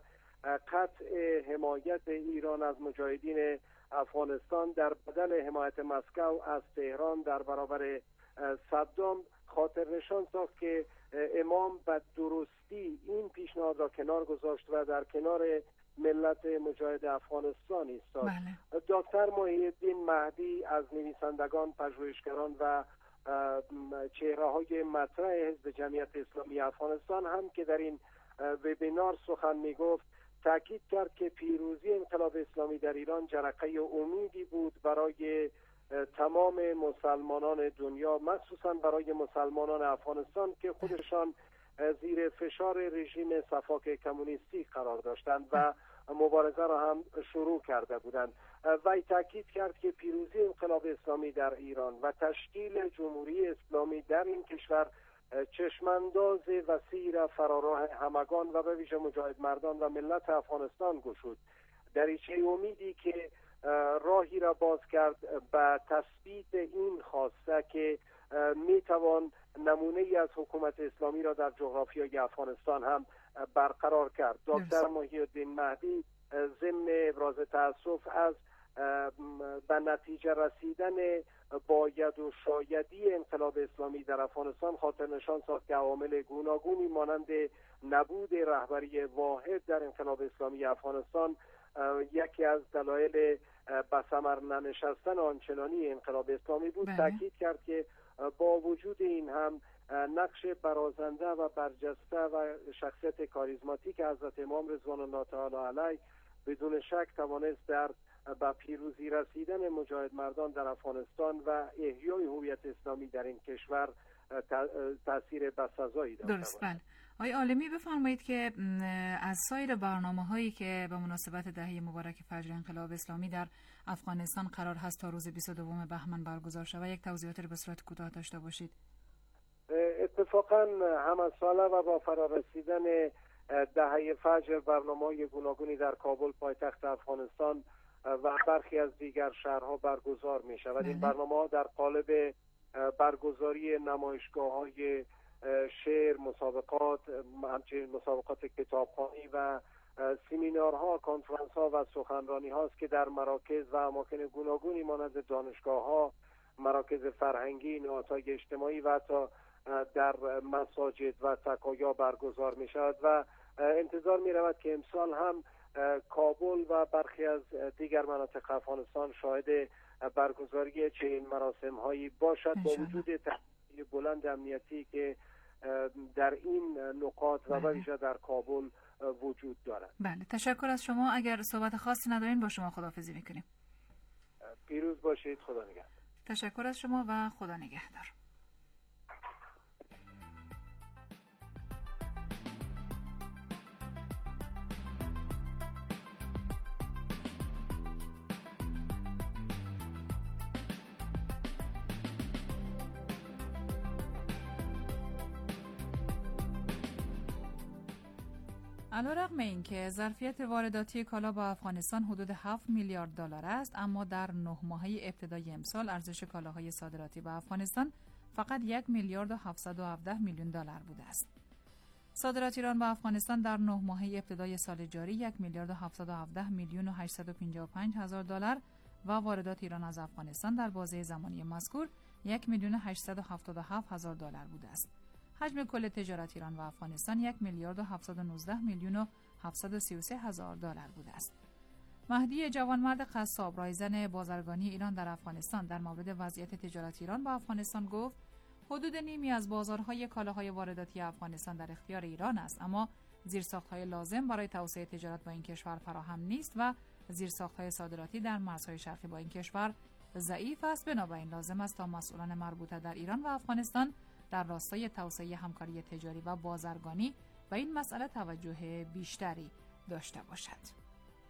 قطع حمایت ایران از مجاهدین افغانستان در بدل حمایت مسکو از تهران در برابر صدام، خاطر نشان ساخت که امام به درستی این پیشنهاد را کنار گذاشت و در کنار ملت مجاهد افغانستان ایستاد. دکتر محی الدین مهدی از نویسندگان، پژوهشگران و چهره‌های مطرح حزب جمعیت اسلامی افغانستان هم که در این وبینار سخن میگفت، تاکید کرد که پیروزی انقلاب اسلامی در ایران جرقه امیدی بود برای تمام مسلمانان دنیا، مخصوصا برای مسلمانان افغانستان که خودشان زیر فشار رژیم صفاک کمونیستی قرار داشتند و مبارزه را هم شروع کرده بودند. وی تاکید کرد که پیروزی انقلاب اسلامی در ایران و تشکیل جمهوری اسلامی در این کشور چشمانداز وسیع را فراراه همگان و به ویژه مجاهد مردان و ملت افغانستان گشود. دریچه امیدی که راهی را باز کرد به تثبیت این خواسته که میتوان نمونه ای از حکومت اسلامی را در جغرافیای افغانستان هم برقرار کرد. دکتر محی الدین مهدی ضمن ابراز تأسف از به نتیجه رسیدن باید و شایدی انقلاب اسلامی در افغانستان خاطر نشان ساخت که عوامل گوناگونی مانند نبود رهبری واحد در انقلاب اسلامی افغانستان یکی از دلایل به ثمر ننشستن آنچنانی انقلاب اسلامی بود. تاکید کرد که با وجود این هم نقش برازنده و برجسته و شخصیت کاریزماتیک حضرت امام رضوان الله تعالی علیه بدون شک توانست در به پیروزی رسیدن مجاهد مردان در افغانستان و احیای هویت اسلامی در این کشور تاثیر بسزایی داشته درست. بله. آقای عالمی بفرمایید که از سایر برنامه‌هایی که به مناسبت دهه مبارک فجر انقلاب اسلامی در افغانستان قرار هست تا روز 22 بهمن برگزار شود یک توضیحات رو به صورت کوتاه داشته باشید. اتفاقا همساله و با فرارسیدن دهه فجر برنامه‌های گوناگونی در کابل پایتخت افغانستان و برخی از دیگر شهرها برگزار می شود. این برنامه‌ها در قالب برگزاری نمایشگاه‌های شعر، مسابقات، همچنین مسابقات کتابخوانی و سمینارها، کنفرانس‌ها و سخنرانی هاست که در مراکز و اماکن گوناگونی مانند دانشگاه‌ها، مراکز فرهنگی، نهادهای اجتماعی و حتی در مساجد و سکایا برگزار می شود و انتظار می رود که امسال هم کابل و برخی از دیگر مناطق افغانستان شاهد برگزاری چنین مراسم هایی باشد با وجود تحقیق بلند امنیتی که در این نقاط و ویژه در کابل وجود دارد. بله، تشکر از شما. اگر صحبت خاصی ندارین با شما خداحافظی میکنیم. پیروز باشید. خدا نگهدار. تشکر از شما و خدا نگهدار. علیرغم اینکه ظرفیت وارداتی کالا با افغانستان حدود 7 میلیارد دلار است، اما در 9 ماهه ابتدای امسال ارزش کالاهای صادراتی به افغانستان فقط 1 میلیارد و 717 میلیون دلار بوده است. صادرات ایران به افغانستان در 9 ماهه ابتدای سال جاری 1 میلیارد و 717 میلیون و 855 هزار دلار و واردات ایران از افغانستان در بازه زمانی مذکور 1 میلیون و 877 هزار دلار بوده است. حجم کل تجارت ایران و افغانستان 1 میلیارد و 719 میلیون و 733 هزار دلار بوده است. مهدی جوانمرد قصاب، رایزن بازرگانی ایران در افغانستان، در مورد وضعیت تجارت ایران با افغانستان گفت: حدود نیمی از بازارهای کالاهای وارداتی افغانستان در اختیار ایران است، اما زیرساخت‌های لازم برای توسعه تجارت با این کشور فراهم نیست و زیرساخت‌های صادراتی در مرزهای شرقی با این کشور ضعیف است. بنابراین لازم است تا مسئولان مربوطه در ایران و افغانستان در راستای توسعه همکاری تجاری و بازرگانی و این مسئله توجه بیشتری داشته باشد.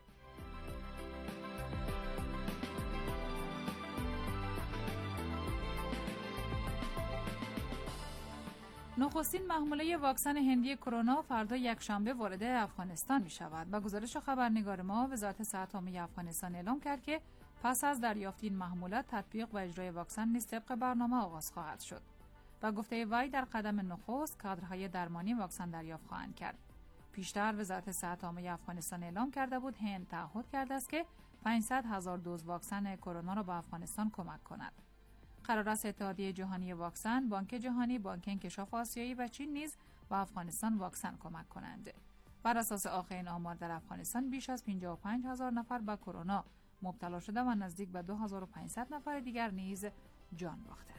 نخستین محموله واکسن هندی کرونا فردا یکشنبه وارد افغانستان می شود. با گزارش خبرنگار ما، وزارت صحت عامه افغانستان اعلام کرد که پس از دریافت این محموله تطبیق و اجرای واکسن نیز طبق برنامه آغاز خواهد شد. و گفته وی در قدم نخست کادرهای درمانی واکسن دریافت خواهند کرد. پیشتر وزارت صحت عامه افغانستان اعلام کرده بود هند تعهد کرده است که 500,000 دوز واکسن کرونا را به افغانستان کمک کند. قرار است اتحادیه جهانی واکسن، بانک جهانی، بانک انکشاف آسیایی و چین نیز به افغانستان واکسن کمک کنند. بر اساس آخرین آمار در افغانستان بیش از 55,000 نفر به کرونا مبتلا شده و نزدیک به 2500 نفر دیگر نیز جان باختند.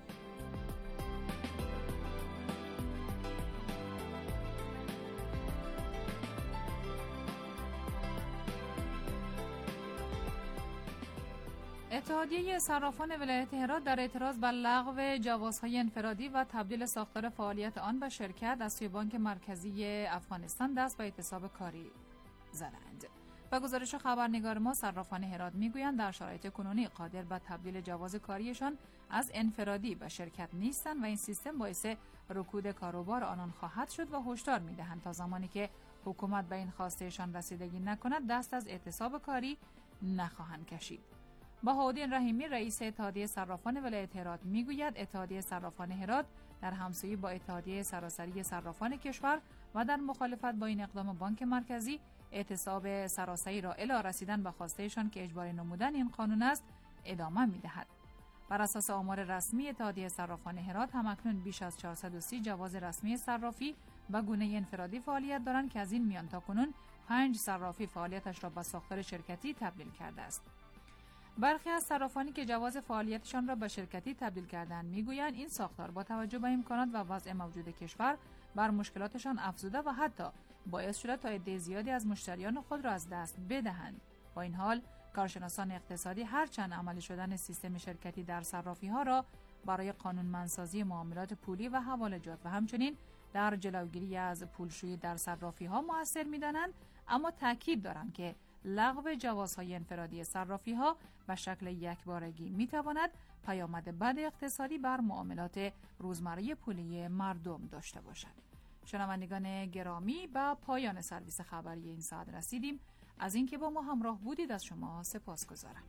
اتحادیه صرافان ولایت هرات در اعتراض بر لغو جوازهای انفرادی و تبدیل ساختار فعالیت آن به شرکت از سوی بانک مرکزی افغانستان دست به اعتصاب کاری زدند. به گزارش خبرنگار ما، صرافان هرات میگویند در شرایط کنونی قادر به تبدیل جواز کاریشان از انفرادی به شرکت نیستند و این سیستم باعث رکود کاروبار آنان خواهد شد و هشدار میدهند تا زمانی که حکومت به این خواستهشان رسیدگی نکند دست از اعتصاب کاری نخواهند کشید. بهاءالدین رحیمی رئیس اتحادیه صرافان ولایت هرات میگوید اتحادیه صرافان هرات در همسویی با اتحادیه سراسری صرافان کشور و در مخالفت با این اقدام بانک مرکزی اعتصاب سراسری را الی رسیدن به خواستهشان که اجباری نمودن این قانون است ادامه میدهد. بر اساس آمار رسمی اتحادیه صرافان هرات همکنون بیش از 430 جواز رسمی صرافی و گونه انفرادی فعالیت دارند که از این میان تاکنون 5 صرافی فعالیتش را به ساختار شرکتی تبدیل کرده است. برخی از صرافانی که جواز فعالیتشان را به شرکتی تبدیل کردند میگویند این ساختار با توجه به امکانات و وضع موجود کشور بر مشکلاتشان افزوده و حتی باعث شده تا عده زیادی از مشتریان خود را از دست بدهند. با این حال کارشناسان اقتصادی هرچند عملی شدن سیستم شرکتی در صرافی‌ها را برای قانونمندسازی معاملات پولی و حوالجات و همچنین در جلوگیری از پولشویی در صرافی‌ها مؤثر می‌دانند، اما تاکید دارند که لغو جوازهای انفرادی صرافی‌ها به شکل یکبارگی می‌تواند پیامد بد اقتصادی بر معاملات روزمره پولی مردم داشته باشد. شنوندگان گرامی، به پایان سرویس خبری این ساعت رسیدیم. از اینکه با ما همراه بودید از شما سپاسگزارم.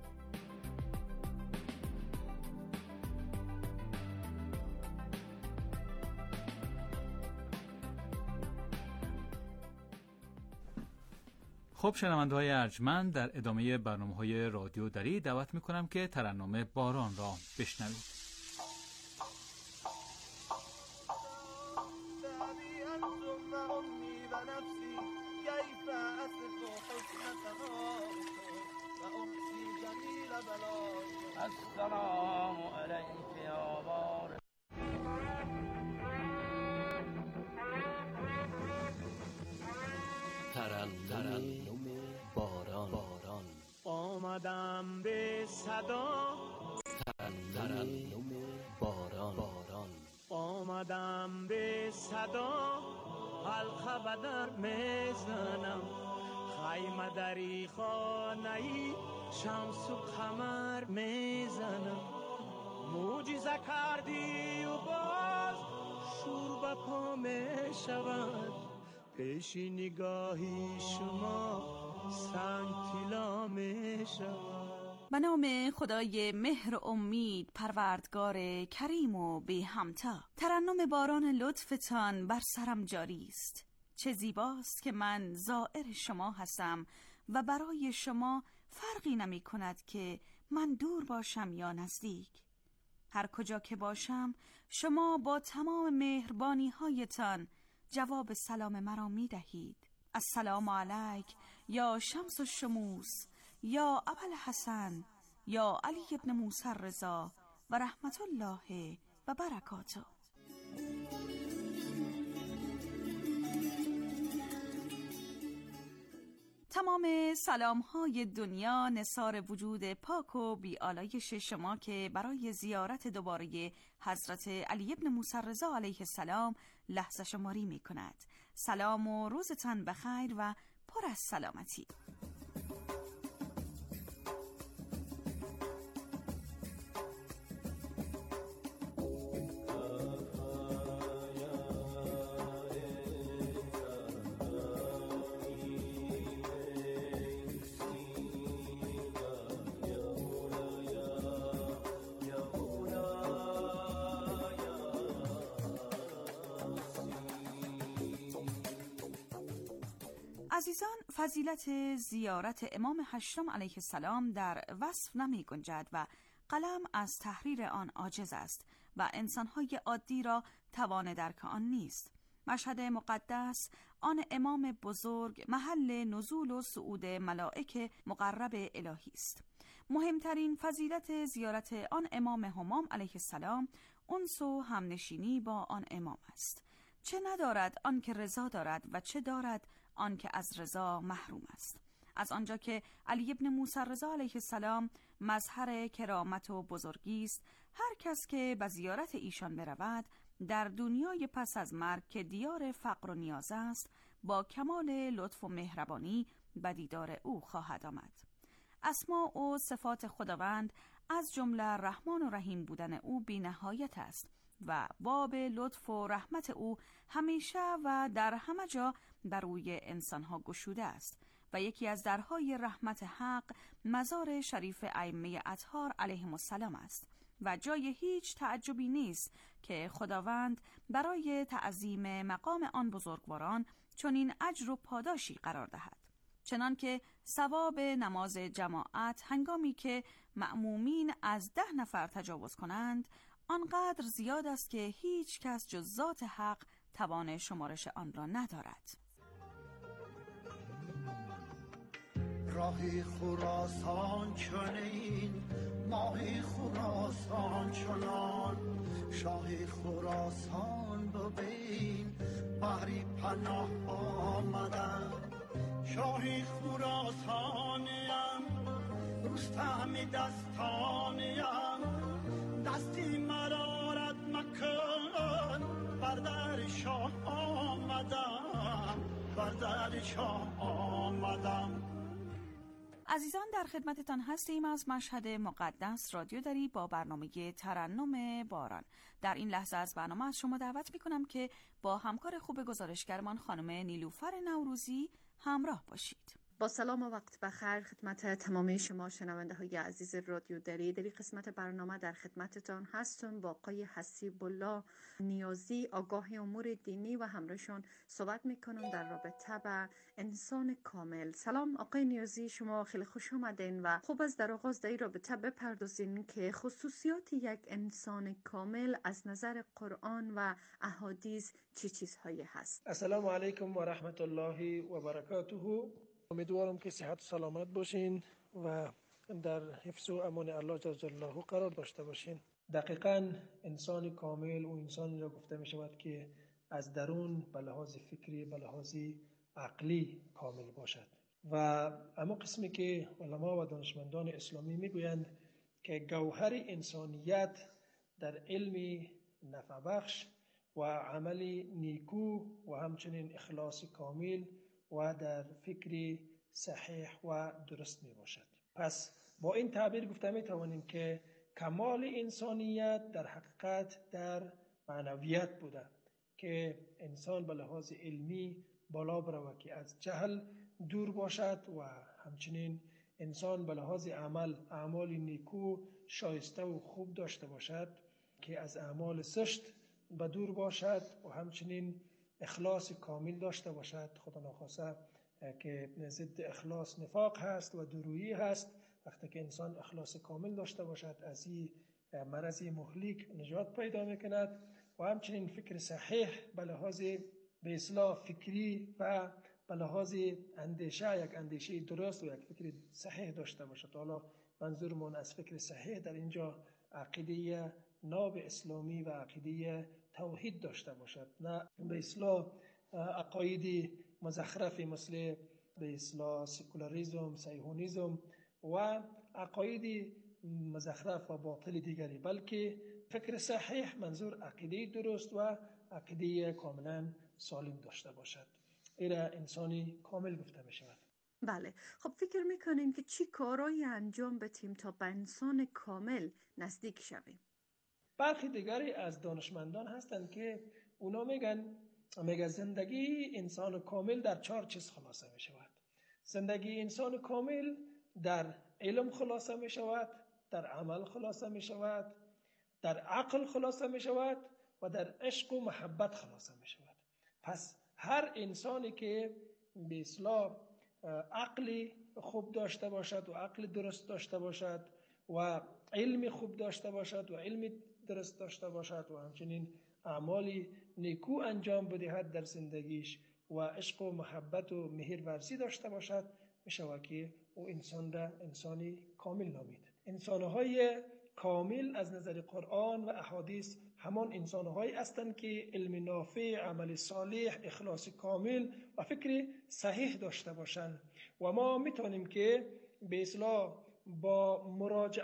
خب شنونده‌های ارجمند، در ادامه برنامه‌های رادیو دری دعوت می‌کنم که ترنم باران را بشنوید. السلام علیک یا بار ترنم باران آمدم به صدا ترنم باران آمدم به صدا حلقه بدر میزنم خیمه دری خانه‌ای شمس و قمر میزنم معجزه کردی و باز شور به پا میشود پیش نگاهی شما سنگ طلا میشود. به نام خدای مهر و امید، پروردگار کریم و بی همتا. ترنم باران لطفتان بر سرم جاری است. چه زیباست که من زائر شما هستم و برای شما فرقی نمی کند که من دور باشم یا نزدیک. هر کجا که باشم شما با تمام مهربانی هایتان جواب سلام مرا می دهید. السلام علیک یا شمس الشموس یا ابوالحسن یا علی ابن موسی الرضا و رحمت الله و برکاته. تمام سلام‌های دنیا نثار وجود پاک و بی‌آلایش شما که برای زیارت دوباره حضرت علی ابن موسی الرضا علیه السلام لحظه شماری می‌کند. سلام و روزتان بخیر و پر از سلامتی. عزیزان، فضیلت زیارت امام هشتم علیه السلام در وصف نمی گنجد و قلم از تحریر آن عاجز است و انسانهای عادی را توان درک آن نیست. مشهد مقدس آن امام بزرگ محل نزول و صعود ملائک مقرب الهی است. مهمترین فضیلت زیارت آن امام همام علیه السلام انس و همنشینی با آن امام است. چه ندارد آن که رضا دارد و چه دارد آن که از رضا محروم است. از آنجا که علی ابن موسی رضا علیه السلام مظهر کرامت و بزرگی است، هر کس که به زیارت ایشان برود در دنیای پس از مرگ که دیار فقر و نیاز است، با کمال لطف و مهربانی به دیدار او خواهد آمد. اسماء و صفات خداوند از جمله رحمان و رحیم بودن او بی نهایت است و باب لطف و رحمت او همیشه و در همه جا بر روی انسانها گشوده است و یکی از درهای رحمت حق مزار شریف ائمه اطهار علیهم السلام است و جای هیچ تعجبی نیست که خداوند برای تعظیم مقام آن بزرگواران چنین اجر و پاداشی قرار دهد. چنان که ثواب نماز جماعت هنگامی که مأمومین از 10 نفر تجاوز کنند آنقدر زیاد است که هیچ کس جز ذات حق توان شمارش آن را ندارد. راهی خراسان چنین، ماهی خراسان چنان، شاهی خراسان ببین بحری پناه آمدن. شاهی خراسانیم رستم دستانیم، دستی مرارت مکن بر در شاه آمدم، بر در شاه آمدم. عزیزان در خدمتتان هستیم از مشهد مقدس رادیو دری با برنامه ترنم باران. در این لحظه از برنامه از شما دعوت میکنم که با همکار خوب گزارشگرمان خانم نیلوفر نوروزی همراه باشید. با سلام و وقت بخیر خدمت تمامی شما شنونده های عزیز رادیو دری. در این قسمت برنامه در خدمتتان هستم با آقای حسیب الله نیازی، آگاه امور دینی و همراهشان صحبت میکنم در رابطه با انسان کامل. سلام آقای نیازی، شما خیلی خوش آمدین و خوب از در آغاز در این رابطه بپردازین که خصوصیات یک انسان کامل از نظر قرآن و احادیث چه چیزهایی هست؟ السلام علیکم و رحمت الله و برکاته. امیدوارم که صحت و سلامت باشین و در حفظ و امان الله جل جلاله قرار داشته باشین. دقیقاً انسان کامل و انسانی را گفته می شود که از درون به لحاظ فکری به لحاظ عقلی کامل باشد. و اما قسمی که علما و دانشمندان اسلامی می گویند که گوهر انسانیت در علم نفع بخش و عمل نیکو و همچنین اخلاص کامل و در فکر صحیح و درست می باشد. پس با این تعبیر گفته می توانیم که کمال انسانیت در حقیقت در معنویت بوده که انسان به لحاظ علمی بالا برود که از جهل دور باشد و همچنین انسان به لحاظ عمل اعمال نیکو شایسته و خوب داشته باشد که از اعمال زشت به دور باشد و همچنین اخلاص کامل داشته باشد. خدا نخواسته که ضد اخلاص نفاق هست و دورویی هست. وقتی که انسان اخلاص کامل داشته باشد از این مرض مهلک نجات پیدا میکند و همچنین فکر صحیح به لحاظ به اصلاح فکری و به لحاظ اندیشه یک اندیشه درست و یک فکر صحیح داشته باشد. حالا منظورمون از فکر صحیح در اینجا عقیده ناب اسلامی و عقیده توحید داشته باشد، نه به اصلاح عقاید مزخرف مثل به اصلاح سکولاریسم، صهیونیسم و عقاید مزخرف و باطل دیگری، بلکه فکر صحیح منظور عقیده درست و عقیده کاملا سالم داشته باشد. این انسانی کامل گفته می شود. بله، خب فکر میکنین که چی کارایی انجام بدیم تا به انسان کامل نزدیک شویم؟ برخی دیگری از دانشمندان هستند که اونا میگن زندگی انسان کامل در 4 چیز خلاصه می شود. زندگی انسان کامل در علم خلاصه می شود، در عمل خلاصه می شود، در عقل خلاصه می شود و در عشق و محبت خلاصه می شود. پس هر انسانی که به اصلاح عقلی خوب داشته باشد و عقل درست داشته باشد و علم خوب داشته باشد و علم درست داشته باشد و همچنین اعمالی نیکو انجام بدهد در زندگیش و عشق و محبت و مهرورزی داشته باشد، میشود که او انسان را انسانی کامل نامید. انسانهای کامل از نظر قرآن و احادیث همان انسانهایی هستند که علم نافع، عمل صالح، اخلاص کامل و فکر صحیح داشته باشند و ما میتونیم که به اصطلاح با مراجعه